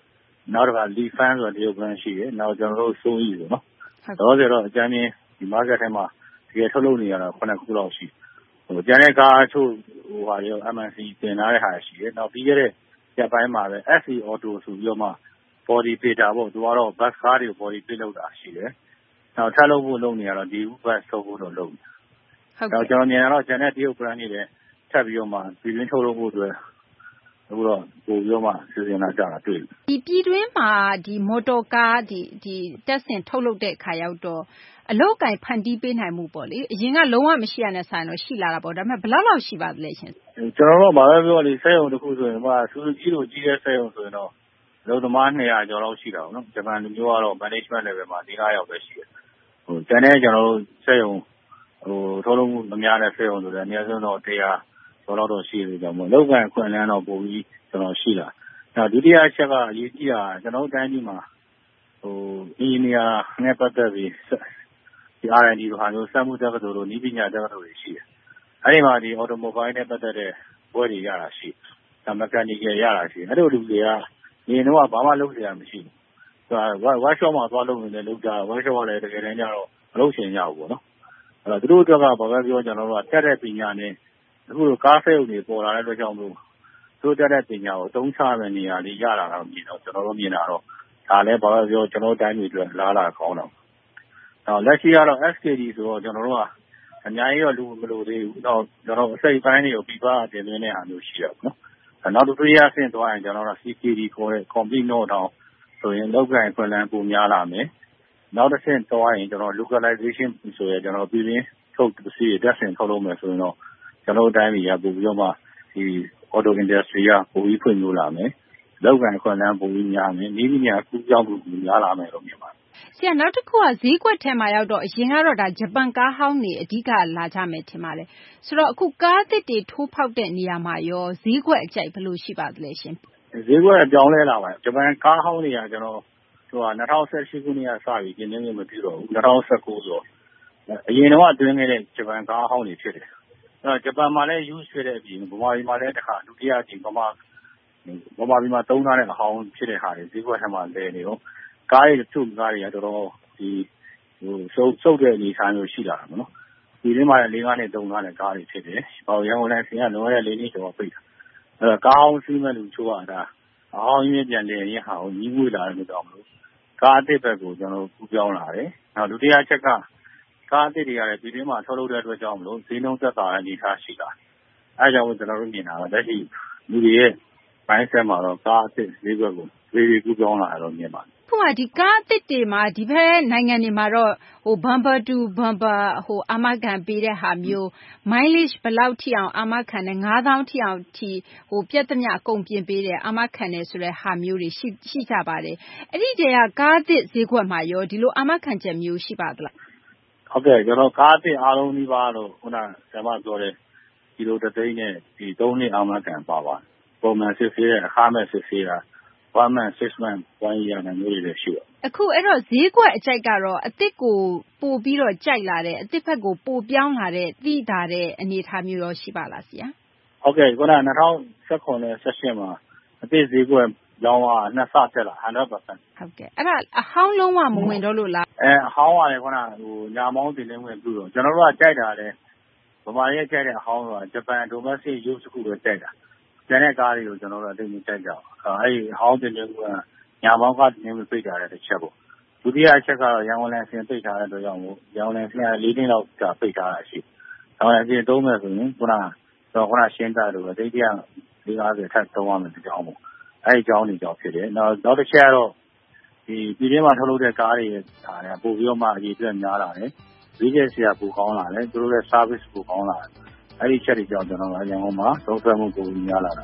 နောက်တစ်ခါ Lee Fan ဆိုတာတရုတ် brand ရှိတယ်နောက်ကျွန်တော်တို့ Sony ပေါ့နော်တော့ဆိုတော့အကြမ်းမြင်ဒီ market ထဲမှာတကယ်ထုတ်လုပ်နေရတာခုနှစ်ခုလောက်ရှိဟိုကျန်တဲ့ကားအချို့ဟိုဟာရော M N C တင်လာတဲ့ဟာရှိတယ်နောက်ပြီးခဲ့တဲ့ရက်ပိုင်းမှာပဲ S E Auto ဆိုပြီးတော့မှ body painter ပေါ့သူကတော့ bus car တွေကို body paint လုပ်တာရှိတယ်နောက်ထပ်လုပ်ဖို့လုပ်နေရတော့ဒီ bus ထုတ်ဖို့တော့လုပ်နေဟုတ်တော့ကျွန်တော်မြင်ရတော့ကျန်တဲ့တရုတ် brand တွေလည်းထပ်ပြီးတော့မှပြည်တွင်းထုတ်လုပ်ဖို့အတွက်အခုတော့ပို့ပြီးတော့မှစီစဉ်လာကြတာတွေ့ဒီပြည်တွင်းမှာဒီမော်တော်ကားဒီဒီတက်ဆင်ထုတ်လုပ်တဲ့ခါရောက်တော့အလောက်ကိုင်ဖန်တီးပေးနိုင်မှုပေါ့လေအရင်ကလုံးဝမရှိရတဲ့ဆိုင်တော့ရှိလာတာပေါ့ဒါပေမဲ့ဘယ်လောက်လောက်ရှိပါသလဲရှင်ကျွန်တော်တို့ဘာပဲပြောလေစက်ရုံတစ်ခုဆိုရင်မှာစူဇူကီလိုကြီးတဲ့စက်ရုံဆိုရင်တော့လုံးသမားနှစ်ရာကျော်လောက်ရှိတာပေါ့နော်ဂျပန်လူမျိုးကတော့ management level မှာ၄-၅ယောက်ပဲရှိတယ်ဟိုတန်းတဲ့ကျွန်တော်တို့စက်ရုံဟိုထုတ်လုပ်မှုမများတဲ့စက်ရုံဆိုတော့အများဆုံးတော့တရားကျော်လောက်တော့ရှိတယ်ကြောင့်မို့လောက်ကန်ခွင့်လန်းတော့ပိုပြီးကျွန်တော်ရှိလာနောက်ဒုတိယအချက်ကအရေးကြီးတာကျွန်တော်တို့တိုင်းပြည်မှာဟိုအင်ဂျင်နီယာနဲ့ပတ်သက်ပြီးဒီ R and D တို့ဟာမျိုးစက်မှုတက္ကသိုလ်တို့နည်းပညာတက္ကသိုလ်တွေရှိတယ်အဲဒီမှာဒီ automobile နဲ့ပတ်သက်တဲ့ဘွဲတွေရတာရှိတယ်။ mechanical ရတာရှိတယ်။အဲ့လိုလူတွေကနေတော့ဘာမှလုပ်စရာမရှိဘူး။ဒါ workshop မှာသွားလုပ်နေတယ်လုပ်တာ workshop ကလည်းတကယ်တမ်းကျတော့မလုပ်ချင်ကြဘူးပေါ့နော်။အဲ့တော့သူတို့အတွက်ကဘာပဲပြောကျွန်တော်တို့ကတက်တဲ့ပညာနဲ့အခုလိုကားစက်ရုံတွေပေါ်လာတဲ့အတွက်ကြောင့်မို့သူတို့တက်တဲ့ပညာကိုအသုံးချရမယ့်နေရာလေးရလာတာမြင်တော့ကျွန်တော်တို့မြင်တာတော့ဒါလည်းဘာပဲပြောကျွန်တော်တိုင်းပြည်အတွက်လားလာကောင်းတော့။နောက်လက်ရှိကတော့ S K D ဆိုတော့ကျွန်တော်တို့ကအများကြီးတော့လူမလို့သေးဘူး။တော့ကျွန်တော်အစိတ်ပိုင်းတွေကိုပြပတင်သွင်းတဲ့အားမျိုးရှိတယ်ပေါ့နော်။နောက်တစ်ခုရဆင့်သွားရင်ကျွန်တော်တို့ C K D ခေါ်တဲ့ complete note တောင်ဆိုရင်လောက်ကန်ခွင့်လန်းပိုများလာမယ်။နောက်တစ်ဆင့်သွားရင်ကျွန်တော် localization ဆိုရကျွန်တော်ပြည်ရင်းထုတ်ပစ္စည်းတွေတက်ဆင်ထုတ်လုပ်မယ်ဆိုရင်တော့ကျွန်တော်တိုင်းပြည်ကပို့ပြီးတော့မှဒီ auto industry ကပိုပြီးဖွံ့ဖြိုးလာမယ်။လောက်ကန်ခွင့်လန်းပိုပြီးများမယ်။နည်းပညာကူးပြောင်းမှုများလာမယ်လို့မြင်ပါတယ်ဆရာနောက်တစ်ခုကဈေးကွက်ထဲမှာရောက်တော့အရင်ကတော့ဒါဂျပန်ကားဟောင်းတွေအဓိကလာကြမယ်ထင်ပါတယ်ဆိုတော့အခုကားသစ်တွေထိုးဖောက်တဲ့နေရာမှာရောဈေးကွက်အကြိုက်ဘယ်လိုရှိပါသလဲရှင်ဈေးကွက်အပြောင်းလဲလာပါတယ်ဂျပန်ကားဟောင်းတွေကကျွန်တော်ဟို၂၀၁၈ခုနှစ်ကစပြီးကျင်းနေမပြီးတော့ဘူး၂၀၁၉ဆိုတော့အရင်တော့အတွင်းခဲ့တဲ့ဂျပန်ကားဟောင်းတွေဖြစ်တယ်အဲ့တော့ဂျပန်မှာလည်း use ဖြစ်တဲ့အပြင်ဗမာပြည်မှာလည်းတစ်ခါဒုတိယအကြိမ်ဗမာဗမာပြည်မှာသုံးထားတဲ့အဟောင်းဖြစ်တဲ့ဟာတွေဈေးကွက်ထဲမှာလဲနေတော့ကားတွေချုပ်ကားတွေကတော်တော်ဒီဟိုစုပ်စုပ်တဲ့အနေအထားမျိုးရှိလာတာပေါ့နော်ဒီထဲမှာလည်း၄-၅နှစ်သုံးထားတဲ့ကားတွေဖြစ်တယ်ဟောရန်ကုန်တိုင်းဆင်ကလွန်ခဲ့တဲ့၄နှစ်ကျော်ပိတ်တာအဲ့တော့ကားအောင်စီးမဲ့လူချိုးရတာအဟောင်းကြီးပြန်လဲရင်ဟာကိုကြီးဝေးလာတဲ့ကြောင့်မလို့ကားအသစ်ဘက်ကိုကျွန်တော်ကူးပြောင်းလာတယ်နောက်ဒုတိယချက်ကကားအသစ်တွေကလည်းဒီထဲမှာထုတ်လုပ်တဲ့အတွက်ကြောင့်မလို့ဈေးနှုန်းသက်သာတဲ့အနေအထားရှိလာအဲဒါကြောင့်ကျွန်တော်တို့မြင်တာကလက်ရှိလူတွေရဲ့ဘိုင်းဆက်မှာတော့ကားအသစ်ဈေးကွက်ကိုဈေးကြီးကူးပြောင်းလာတော့မြင်ပါတယ်ခုကဒီကားအသစ်တွေမှာဒီဘက်နိုင်ငံတွေမှာတော့ဟို bumper to bumper ဟိုအာမခံပေးတဲ့ဟာမျိုး mileage ဘယ်လောက်ထိအောင်အာမခံတယ်၅သောင်းထိအောင်ထိဟိုပြတ်သမျှအကုန်ပြင်ပေးတယ်အာမခံတယ်ဆိုတဲ့ဟာမျိုးတွေရှိရှိကြပါတယ်အဲ့ဒီတည်းကကားအသစ်ဈေးကွက်မှာရောဒီလိုအာမခံချက်မျိုးရှိပါသလားဟုတ်ကဲ့ကျွန်တော်ကားအသစ်အားလုံးဒီပါတော့ခုနဆရာမပြောတဲ့ဒီလိုတစ်သိန်းနဲ့ဒီသုံးနှစ်အာမခံပါပါတယ်ပုံမှန်စစ်ဆေးတဲ့အခါမဲ့စစ်ဆေးတာone month six month one year နဲ့မျိုးတွေရှိတယ်အခုအဲ့တော့ဈေးကွက်အကြိုက်ကတော့အသစ်ကိုပို့ပြီးတော့ကြိုက်လာတဲ့အသစ်ဘက်ကိုပို့ပြောင်းလာတဲ့သိတာတဲ့အနေအထားမျိုးရောရှိပါလားဆရာဟုတ်ကဲ့ခုန၂၀၁၇နဲ့၁၈မှာအသစ်ဈေးကွက်လောင်းကနှစ်ဆတက်လာone hundred percent ဟုတ်ကဲ့အဲ့ဒါအဟောင်းလုံးဝမဝင်တော့လို့လားအဲအဟောင်းကလည်းခုနဟိုညာမောင်းတင်နေဝင်ပြီးတော့ကျွန်တော်တို့ကကြိုက်တာလဲဗမာရဲ့ကြိုက်တဲ့အဟောင်းဆိုတာဂျပန် domestic use ခုတော့ကြိုက်တာကျန်တဲ့ကားတွေကိုကျွန်တော်တို့အသိမကြိုက်ကြအောင်အဲဒီဟောင်းတင်နေကညာမောင်းကတင်နေပိတ်ထားတဲ့တစ်ချက်ပေါ့ဒုတိယအချက်ကတော့ရန်ကုန်လမ်းဆင်ပိတ်ထားတဲ့အတွက်ကြောင့်မို့ရန်ကုန်လမ်းဆင်က၄နှစ်လောက်ကပိတ်ထားတာရှိရန်ကုန်လမ်းဆင်သုံးမယ်ဆိုရင်ခုနတော့ခုနရှင်းတာလို့အတိတ်က၄၅၀ထပ်သုံးရမယ်ဒီကြောင်းပေါ့အဲဒီကြောင်းတွေကြောင့်ဖြစ်တယ်နောက်နောက်တစ်ချက်ကတော့ဒီပြည်တွင်းမှာထုတ်လုပ်တဲ့ကားတွေဒါလည်းပို့ပြီးတော့မှအရေးအတွက်များလာတယ်ဈေးကျဆရာပိုကောင်းလာတယ်သူတို့ရဲ့ service ပိုကောင်းလာတယ်အဲ့ဒီချက်တွေကြောင့်ကျွန်တော်ရန်ကုန်မှာသုံးဆွဲမှုပိုများလာတာ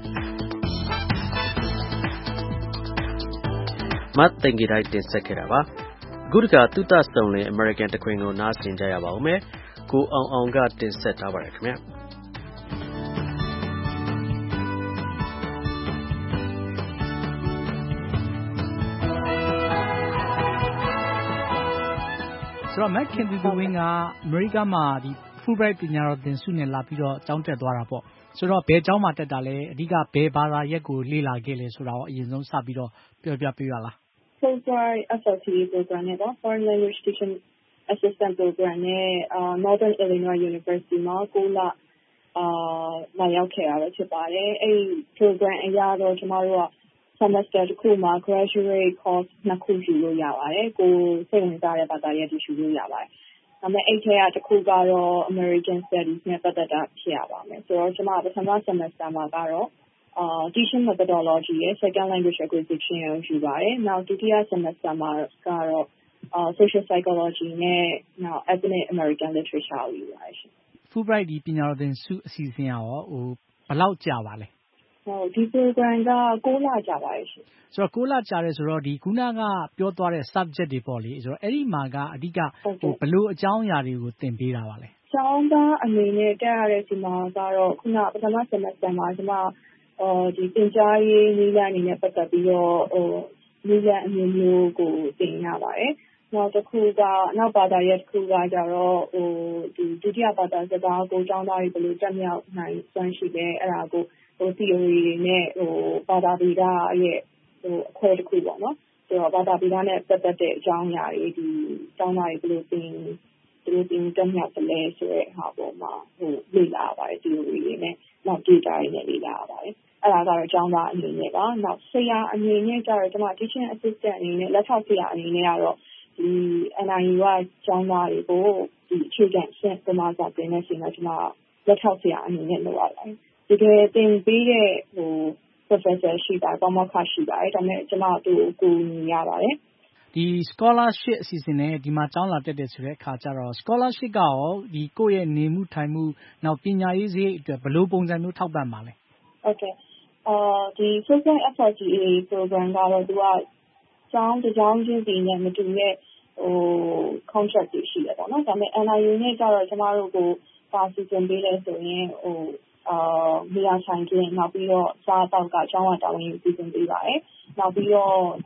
မတ်တင်ကြီးတိုင်းတင်ဆက်ခဲ့တာပါအခုတကသုတဆုံလင် American တခွင်ကိုနားဆင်ကြရပါဦးမယ်ကိုအောင်အောင်ကတင်ဆက်ထားပါတယ်ခင်ဗျာဆိုတော့မက်ခင်သူသူဝင်းကအမေရိကမှာဒီ Fulbright ပညာတော်သင်ဆုနဲ့လာပြီးတော့ကျောင်းတက်သွားတာပေါ့ဆိုတော့ဘယ်ကျောင်းမှာတက်တာလဲအဓိကဘယ်ဘာသာရပ်ကိုလေ့လာခဲ့လဲဆိုတာကိုအရင်ဆုံးစပြီးတော့ပြောပြပေးပါလား Fulbright F L T E program နဲ့ပေါ့ Foreign Language Teaching Assistant Program နဲ့ Northern Illinois University မှာကိုလအာလာရောက်ခဲ့ရတော့ဖြစ်ပါတယ်အဲ့ program အရာတော့ကျမတို့က semester တစ်ခုမှာ graduate course နှစ်ခုယူလို့ရပါတယ်ကိုစိတ်ဝင်စားတဲ့ဘာသာရပ်တွေယူလို့ရပါတယ်ဒါပေမဲ့အဲ့ထဲကတစ်ခုကတော့ American Studies နဲ့ပတ်သက်တာဖြစ်ရပါမယ်ဆိုတော့ကျမပထမ semester မှာကတော့အာ teaching methodology ရဲ့ second language acquisition ကိုယူပါတယ်နောက်ဒုတိယ semester မှာကတော့ uh, social psychology နဲ့ now ethnic American literature ကိုယူပါတယ်ရှင် Fulbright ဒီပညာတော်သင်ဆုအစီအစဉ်ရောဟိုဘယ်လောက်ကြာပါလဲဟုတ်ဒီ program ကကိုးလကြာပါတယ်ရှင်ဆိုတော့ကိုးလကြာတယ်ဆိုတော့ဒီခုနကပြောသွားတဲ့ subject တွေပေါ့လေဆိုတော့အဲ့ဒီမှာကအဓိကဟိုဘလို့အကြောင်းအရာတွေကိုသင်ပေးတာပါလဲကျောင်းသားအနေနဲ့တက်ရတဲ့ဒီမှာကတော့ခုနပထမ semester မှာကျွန်မအော်ဒီသင်ကြားရေးနည်းလမ်းအနေနဲ့ပတ်သက်ပြီးတော့ဟိုနည်းလမ်းအမျိုးမျိုးကိုသင်ရပါတယ်နောက်တစ်ခုကနောက်ဘာသာရပ်တစ်ခုကကြတော့ဟိုဒီဒုတိယဘာသာစကားကိုကျောင်းသားတွေဘယ်လိုတက်မြောက်နိုင်စွမ်းရှိလဲအဲ့ဒါကိုဟို theory တွေနဲ့ဟိုဘာသာဗေဒရဲ့ဟိုအခွဲတစ်ခုပေါ့နော်ဆိုတော့ဘာသာဗေဒနဲ့ပတ်သက်တဲ့အကြောင်းအရာတွေဒီကျောင်းသားတွေဘယ်လိုသင်သူတို့သင်တက်မြောက်တယ်လဲဆိုတဲ့ဟာပေါ်မှာဟိုလေ့လာရပါတယ် theory တွေနဲ့နောက် data တွေနဲ့လေ့လာရပါတယ်အဲ့ဒါကတော့ကျောင်းသားအနေနဲ့ပါနောက်ဆရာအနေနဲ့ကျတော့ကျွန်မ teaching assistant အနေနဲ့လက်ထောက်ဆရာအနေနဲ့ကတော့ဒီ N I U ကကျောင်းသားတွေကိုဒီအခြေခံအဆင့်ပမာစာသင်နေချိန်မှာကျွန်မလက်ထောက်ဆရာအနေနဲ့လုပ်ရတယ်ဒီကသင်ပေးတဲ့ဟို professor ရှိတာပါမောက္ခရှိပါတယ်ဒါပေမဲ့ကျွန်မတို့ကိုညီရပါတယ်ဒီ scholarship အစီအစဉ်နဲ့ဒီမှာကျောင်းလာတက်တယ်ဆိုတဲ့အခါကျတော့ scholarship ကရောဒီကိုယ့်ရဲ့နေမှုထိုင်မှုနောက်ပညာရေးစရိတ်အတွက်ဘယ်လိုပုံစံမျိုးထောက်ပံ့ပါလဲ Okay အာဒီ social F L T E program ကတော့သူကကျောင်းတစ်ကျောင်းချင်းစီနဲ့မတူတဲ့ဟို contract တွေရှိတယ်ပေါ့နော်ဒါပေမဲ့ N I U နဲ့ကျတော့ကျမတို့ကိုပါစီစဉ်ပေးလဲဆိုရင်ဟိုအာနေရာဆိုင်ခြင်းနောက်ပြီးတော့စားတော့ကကျောင်းကတာဝန်ယူစီစဉ်ပေးပါတယ်နောက်ပြီးတော့ဒီ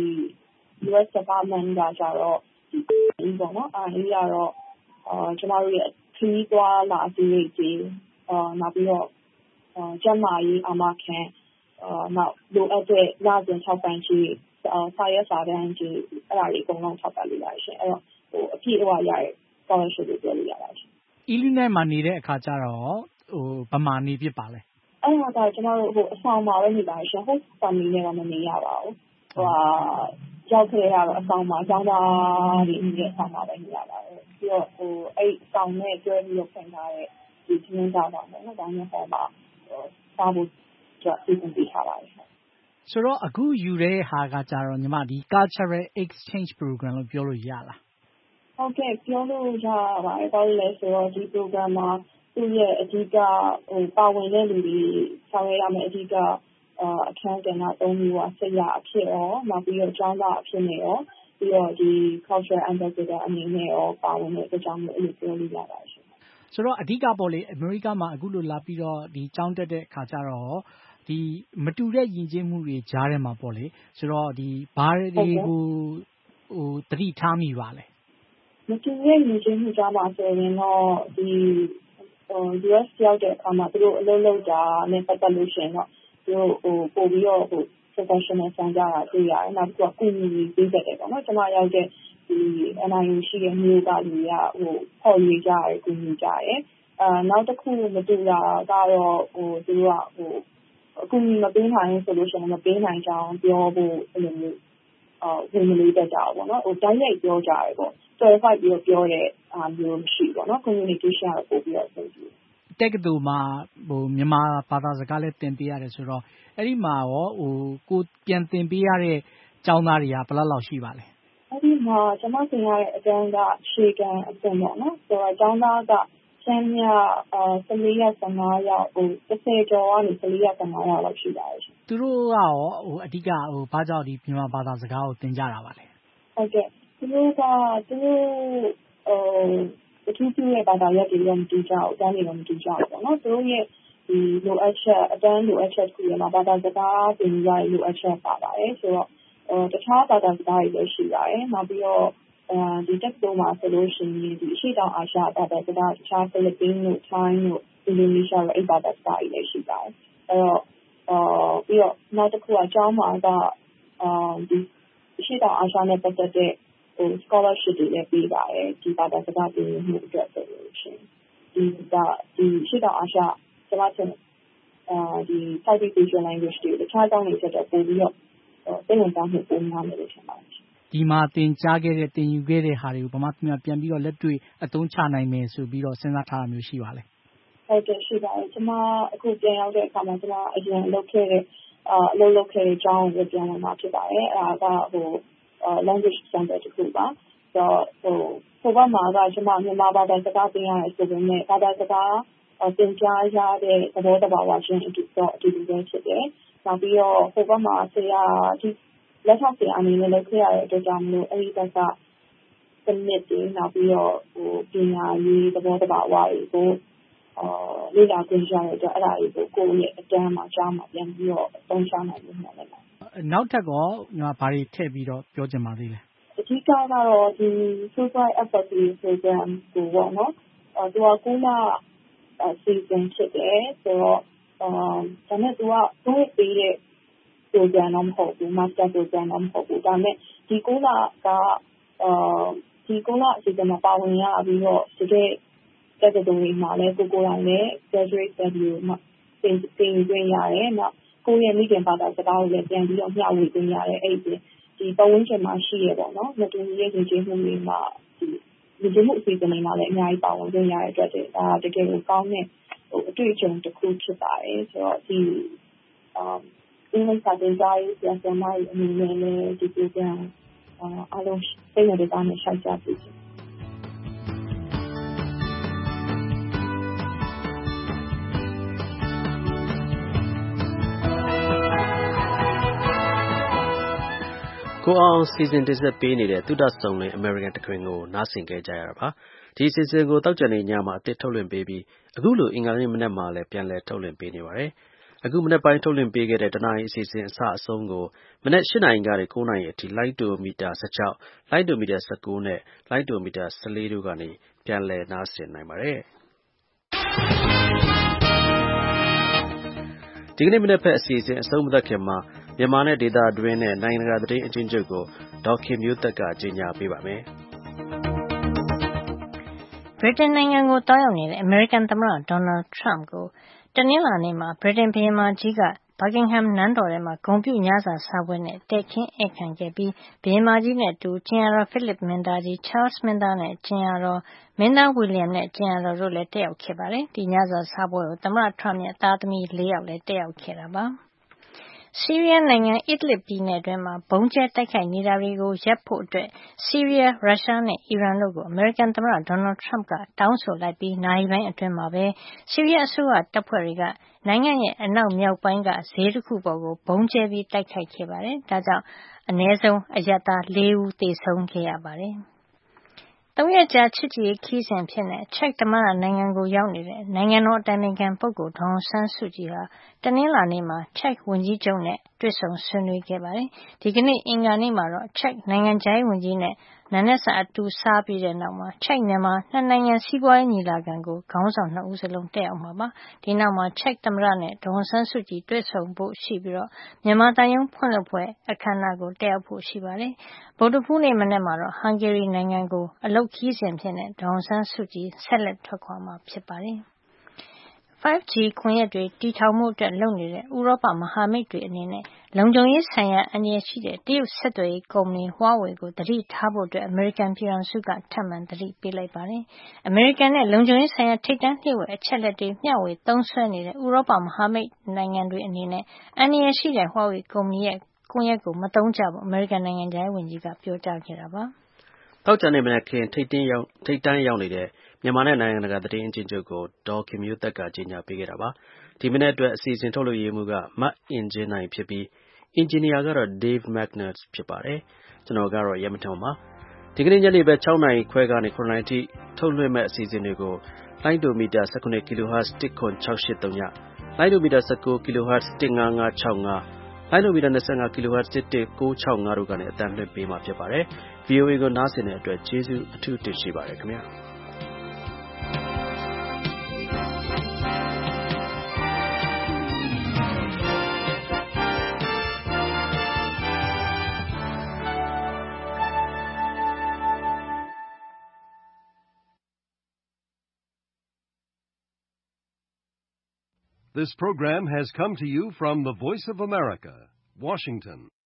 U S Department ကကြတော့ဒီပေါ့နော်အဲဒီကတော့အာကျမတို့ရဲ့ခရီးသွားလာစီရိတ်ကြီးအာနောက်ပြီးတော့အာကျန်းမာရေးအာမခံအာနောက်လိုအပ်တဲ့ရစဉ်ထောက်ပံ့ခြင်းအာစာရေးစာတမ်းကြီးအဲ့ဒါတွေအကုန်လုံးထောက်ပံ့လို့ရတယ်ရှင်အဲ့တော့ဟိုအပြည့်အဝရတဲ့ scholarship တွေပြောလို့ရပါတယ်ရှင် Illinois မှာနေတဲ့အခါကျတော့ဟိုဗမာနေဖြစ်ပါလဲအဲ့ဒါကကျမတို့ဟိုအဆောင်မှာပဲနေပါရှင် host family နဲ့တော့မနေရပါဘူးဟိုဟာရောက်ခဲ့ရတော့အဆောင်မှာကျောင်းသားတွေနေတဲ့အဆောင်မှာပဲနေရပါတယ်ပြီးတော့ဟိုအဲ့အဆောင်နဲ့ကျွဲပြီးတော့ဖွင့်ထားတဲ့ဒီချင်းသားပါမယ်နော်ဒါမျိုးဟောမှာစားဖို့ကြည့်ပြင်ပေးထားပါတယ်ဆိုတော့အခုယူတဲ့ဟာကကြတော့ညီမဒီ cultural exchange program လို့ပြောလို့ရလားဟုတ်ကဲ့ပြောလို့ရပါတယ်ဘာလို့လဲဆိုတော့ဒီ program မှာသူ့ရဲ့အဓိကဟိုပါဝင်တဲ့လူတွေဆောင်ရွက်ရမယ့်အဓိကအာအခန်းကဏ္ဍသုံးမျိုးပါဆရာအဖြစ်ရောနောက်ပြီးတော့ကျောင်းသားအဖြစ်နဲ့ရောပြီးတော့ဒီ cultural ambassador အနေနဲ့ရောပါဝင်တဲ့အကြောင်းမျိုးအဲ့လိုပြောလို့ရပါတယ်ရှင်ဆိုတော့အဓိကပေါ့လေအမေရိကမှာအခုလိုလာပြီးတော့ဒီကျောင်းတက်တဲ့အခါကျတော့ဒီမတူတဲ့ယဉ်ကျေးမှုတွေကြားထဲမှာပေါ့လေဆိုတော့ဒီဘာတွေကိုဟိုတတိထားမိပါလဲမတူတဲ့ယဉ်ကျေးမှုကြားမှာဆိုရင်တော့ဒီဟို U S ရောက်တဲ့အခါမှာသူတို့အလုပ်လုပ်တာနဲ့ပတ်သက်လို့ရှိရင်တော့သူတို့ဟိုပို့ပြီးတော့ဟို professional ဆန်ကြတာတွေ့ရတယ်နောက်ပြီးတော့ကုညီပေးတတ်တယ်ပေါ့နော်ကျွန်မရောက်တဲ့ဒီ N I U ရှိတဲ့မျိုးကလူတွေကဟိုခေါ်ရွေးကြရတယ်ကုညီကြရတယ်အာနောက်တစ်ခုမတူတာကတော့ဟိုသူတို့ကဟိုအခုမပေးနိုင်ဆိုလို့ရှိရင်မပေးနိုင်ကြအောင်ပြောဖို့အဲ့လိုမျိုးအာဝင်မလို့တက်ကြအောင်ပေါ့နော်ဟိုတိုင်းရိုက်ပြောကြရတယ်ပေါ့ clarify ပြီးတော့ပြောတဲ့အားမျိုးမရှိပေါ့နော် communication ကတော့ပို့ပြီးတော့ဆက်ကြည့်တက္ကသိုလ်မှာဟိုမြန်မာဘာသာစကားလည်းသင်ပေးရတယ်ဆိုတော့အဲ့ဒီမှာရောဟိုကိုပြန်သင်ပေးရတဲ့ကျောင်းသားတွေကဘယ်လောက်လောက်ရှိပါလဲအဲ့ဒီမှာကျွန်မသင်ရတဲ့အတန်းကရှေ့ကန်အဆင့်ပေါ့နော်ဆိုတော့ကျောင်းသားကကျန်းမြအာဆယ်လေးရက်ဆယ်ငါးရက်ဟိုတစ်ဆယ်ကျော်ကနေဆယ်လေးရက်ဆယ်ငါးရက်လောက်ရှိပါတယ်ရှင်သူတို့ကရောဟိုအဓိကဟိုဘာကြောင့်ဒီမြန်မာဘာသာစကားကိုသင်ကြတာပါလဲဟုတ်ကဲ့သူတို့ကသူတို့ဟိုအထူးပြုရဲ့ဘာသာရပ်တွေတော့မတူကြဘူးအတန်းတွေတော့မတူကြဘူးပေါ့နော်သူတို့ရဲ့ဒီလိုအပ်ချက်အတန်းလိုအပ်ချက်တွေမှာဘာသာစကားသင်ရတဲ့လိုအပ်ချက်ပါပါတယ်ဆိုတော့ဟိုတခြားဘာသာစကားတွေလည်းရှိပါတယ်နောက်ပြီးတော့ဟဒီတက်တိုးမှာဆိုလို့ရှိရင်ဒီအရှေ့တောင်အာရှဘာသာစကားတခြားဖိလစ်ပင်းတို့ထိုင်းတို့အင်ဒိုနီးရှားတို့အဲ့ဘာသာစကားတွေလည်းရှိပါတယ်အဲ့တော့အာပြီးတော့နောက်တစ်ခုကကျောင်းမှာကအာဒီအရှေ့တောင်အာရှနဲ့ပတ်သက်တဲ့ဟို scholarship တွေလည်းပေးပါတယ်ဒီဘာသာစကားသင်ယူမှုအတွက်ဆိုလို့ရှိရင်ဒီကဒီအရှေ့တောင်အာရှကျွန်မထင်အာဒီ Southeast Asian language တွေတခြားကျောင်းတွေတက်တော့ပို့ပြီးတော့သင်ဝင်စားမှုပုံများမယ်လို့ထင်ပါတယ်ဒီမှာသင်ကြားခဲ့တဲ့သင်ယူခဲ့တဲ့ဟာတွေကိုဗမာပြည်မှာပြန်ပြီးတော့လက်တွေ့အသုံးချနိုင်မယ်ဆိုပြီးတော့စဉ်းစားထားတာမျိုးရှိပါလဲဟုတ်ကဲ့ရှိပါတယ်ကျွန်မအခုပြန်ရောက်တဲ့အခါမှာကျွန်မအရင်လုပ်ခဲ့တဲ့အာအလုပ်လုပ်ခဲ့တဲ့အကြောင်းကိုပြန်ဝင်มาဖြစ်ပါတယ်အဲဒါကဟို language center တခုပါဆိုတော့ဟိုဟိုဘက်မှာကကျွန်မမြန်မာဘာသာစကားသင်ရတယ်ဆိုပေမဲ့ဘာသာစကားသင်ကြားရတဲ့သဘောတဘာဝချင်းအတူတော့အတူတူပဲဖြစ်တယ်နောက်ပြီးတော့ဟိုဘက်မှာဆရာဒီလက်ထောက်ဆရာအနေနဲ့လုပ်ခဲ့ရတဲ့အတွက်ကြောင့်မလို့အဲဒီဘက်ကစနစ်တွေနောက်ပြီးတော့ဟိုပညာရေးသဘောတဘာဝတွေကိုအာလေ့လာသင်ကြားရတဲ့အတွက်အဲ့ဒါတွေကိုကိုယ့်ရဲ့အတန်းမှာကြားမှာပြန်ပြီးတော့အသုံးချနိုင်လို့မှလည်းနောက်ထပ်ကောညီမဘာတွေထည့်ပြီးတော့ပြောချင်ပါသေးလဲအဓိကကတော့ဒီ Social Advocacy Program ကိုပေါ့နော်အဲသူကကုလအစီအစဉ်ဖြစ်တယ်ဆိုတော့အာဒါနဲ့သူကသူ့ပေးတဲ့ program တော့မဟုတ်ဘူး master program တော့မဟုတ်ဘူးဒါပေမဲ့ဒီကုလကအာဒီကုလအစီအစဉ်မှာပါဝင်ရပြီးတော့တကယ်တက်တဲ့သူတွေမှာလည်းကိုကိုယ်တိုင်လည်း graduate study မှာသင်သင်ခွင့်ရတယ်နောက်ကိုယ့်ရဲ့မိခင်ဘာသာစကားကိုလည်းပြန်ပြီးတော့မျှဝေခွင့်ရတယ်အဲ့ဒီဒီပတ်ဝန်းကျင်မှာရှိရပေါ့နော်မတူညီတဲ့ယဉ်ကျေးမှုတွေမှာဒီယဉ်ကျေးမှုအစီအစဉ်တွေမှာလည်းအများကြီးပါဝင်ခွင့်ရတဲ့အတွက်ဒါတကယ်ကိုကောင်းတဲ့ဟိုအတွေ့အကြုံတစ်ခုဖြစ်ပါတယ်ဆိုတော့ဒီအာအင်္ဂလိပ်စာသင်ကြားရေးဆရာဆရာမတွေအနေနဲ့လည်းဒီ program အားလုံးသိနေတဲ့အတိုင်းရှောက်ကြပြီကိုအောင်စီစဉ်တင်ဆက်ပေးနေတဲ့သုဒ္ဓဆုံလင် American တခွင်ကိုနားဆင်ခဲ့ကြရတာပါဒီစီစဉ်ကိုတောက်ကြနေညမှာအသစ်ထုတ်လွှင့်ပေးပြီးအခုလိုအင်္ဂါနေ့မနက်မှာလည်းပြန်လည်ထုတ်လွှင့်ပေးနေပါတယ်အခုမနက်ပိုင်းထုတ်လွှင့်ပေးခဲ့တဲ့တနားရီအစီအစဉ်အစအဆုံးကိုမနက်၈နာရီကနေ၉နာရီအထိလိုင်းတိုမီတာ၁၆လိုင်းတိုမီတာ၁၉နဲ့လိုင်းတိုမီတာ၁၄တို့ကနေပြန်လည်နားဆင်နိုင်ပါတယ်ဒီကနေ့မနေ့ဖက်အစီအစဉ်အဆုံးမသတ်ခင်မှာမြန်မာနဲ့ဒေသအတွင်းနဲ့နိုင်ငံတကာသတင်းအချင်းချုပ်ကိုဒေါက်ခင်မျိုးသက်ကကြေညာပေးပါမယ်ဗြိတိန်နိုင်ငံကိုတောင်းရောက်နေတဲ့အမေရိကန်သမ္မတဒေါ်နယ်ထရမ့်ကိုတနင်္လာနေ့မှာဗြိတိန်ဘုရင်မကြီးကဘာကင်ဟမ်နန်းတော်ထဲမှာဂုဏ်ပြုညစာစားပွဲနဲ့တည်ခင်းဧည့်ခံခဲ့ပြီးဘုရင်မကြီးနဲ့အတူကျင်ယာတော်ဖိလစ်မင်းသားကြီးချားလ်မင်းသားနဲ့ကျင်ယာတော်မင်းသားဝီလျံနဲ့ကျင်ယာတော်တို့လည်းတက်ရောက်ခဲ့ပါတယ်ဒီညစာစားပွဲကိုသမ္မတထရမ့်ရဲ့သားသမီး၄ယောက်လည်းတက်ရောက်ခဲ့တာပါဆီးရီးယားနိုင်ငံ Idlib ပြည်နယ်အတွင်းမှာဗုံးကျဲတိုက်ခိုက်နေတာတွေကိုရပ်ဖို့အတွက်ဆီးရီးယားရုရှားနဲ့အီရန်တို့ကိုအမေရိကန်သမ္မတဒေါ်နယ်ထရမ့်ကတောင်းဆိုလိုက်ပြီးနာရီပိုင်းအတွင်းမှာပဲဆီးရီးယားအစိုးရတပ်ဖွဲ့တွေကနိုင်ငံရဲ့အနောက်မြောက်ပိုင်းကဈေးတစ်ခုပေါ်ကိုဗုံးကျဲပြီးတိုက်ခိုက်ခဲ့ပါတယ်ဒါကြောင့်အနည်းဆုံးအရပ်သား၄ဦးသေဆုံးခဲ့ရပါတယ်သုံးရက်ကြာချစ်ကြည်ရေးခီးစဉ်ဖြစ်တဲ့ချက်သမ္မတနိုင်ငံကိုရောက်နေတဲ့နိုင်ငံတော်အတိုင်ပင်ခံပုဂ္ဂိုလ်ဒေါ်အောင်ဆန်းစုကြည်ဟာတနင်္လာနေ့မှာချက်ဝန်ကြီးချုပ်နဲ့တွေ့ဆုံဆွေးနွေးခဲ့ပါတယ်။ဒီကနေ့အင်္ဂါနေ့မှာတော့ချက်နိုင်ငံခြားရေးဝန်ကြီးနဲ့နာနက်စာအတူစားပြီးတဲ့နောက်မှာချက်မြန်မာနှစ်နိုင်ငံစီးပွားရေးညီလာခံကိုခေါင်းဆောင်နှစ်ဦးစလုံးတက်ရောက်မှာပါ။ဒီနောက်မှာချက်သမ္မတနဲ့ဒေါ်အောင်ဆန်းစုကြည်တွေ့ဆုံဖို့ရှိပြီးတော့မြန်မာတန်ယုံဖွင့်လှစ်ပွဲအခမ်းအနားကိုတက်ရောက်ဖို့ရှိပါတယ်။ဗုဒ္ဓဖူးနေ့မနက်မှာတော့ဟန်ဂေရီနိုင်ငံကိုအလုပ်ခီးစဉ်ဖြစ်တဲ့ဒေါ်အောင်ဆန်းစုကြည်ဆက်လက်ထွက်ခွာမှာဖြစ်ပါတယ်။ five G ခွန်ရက်တွေတည်ထောင်မှုအတွက်လုပ်နေတဲ့ဥရောပမဟာမိတ်တွေအနေနဲ့လုံခြုံရေးဆိုင်ရာအန္တရာယ်ရှိတဲ့တရုတ်ဆက်သွယ်ရေးကုမ္ပဏီ Huawei ကိုသတိထားဖို့အတွက်အမေရိကန်ပြည်ထောင်စုကထပ်မံသတိပေးလိုက်ပါတယ်။အမေရိကန်နဲ့လုံခြုံရေးဆိုင်ရာထိပ်တန်းလျှို့ဝှက်အချက်အလက်တွေမျှဝေသုံးစွဲနေတဲ့ဥရောပမဟာမိတ်နိုင်ငံတွေအနေနဲ့အန္တရာယ်ရှိတဲ့ Huawei ကုမ္ပဏီရဲ့ကွန်ရက်ကိုမသုံးကြဖို့အမေရိကန်နိုင်ငံခြားရေးဝန်ကြီးကပြောကြားခဲ့တာပါ။တောက်ကြနေမနက်ခင်းထိပ်တန်းရောက်ထိပ်တန်းရောက်နေတဲ့မြန်မာနဲ့နိုင်ငံတကာသတင်းအချင်းချုပ်ကိုဒေါ်ခင်မျိုးသက်ကကြေညာပေးခဲ့တာပါဒီမနေ့အတွက်အစီအစဉ်ထုတ်လုပ်ရေးမှူးကမတ်အင်ဂျင်နိုင်ဖြစ်ပြီးအင်ဂျင်နီယာကတော့ Dave Magnus ဖြစ်ပါတယ်ကျွန်တော်ကတော့ရမထုံပါဒီကနေ့ညနေပဲ၆နာရီခွဲကနေ၇နာရီအထိထုတ်လွှင့်မဲ့အစီအစဉ်တွေကိုလိုင်းဒိုမီတာ၁၉ kHz တစ်ခွန်၆၈၃ညလိုင်းဒိုမီတာ၁၉ kHz တစ်၅၅၆၅လိုင်းနိုမီတာ twenty-five kilohertz တစ်တစ်ကိုး၆ငါးတို့ကနေအသံလွှင့်ပေးမှာဖြစ်ပါတယ်။ V O A ကိုနားဆင်တဲ့အတွက်ကျေးဇူးအထူးတင်ရှိပါတယ်ခင်ဗျာ။ This program has come to you from the Voice of America, Washington.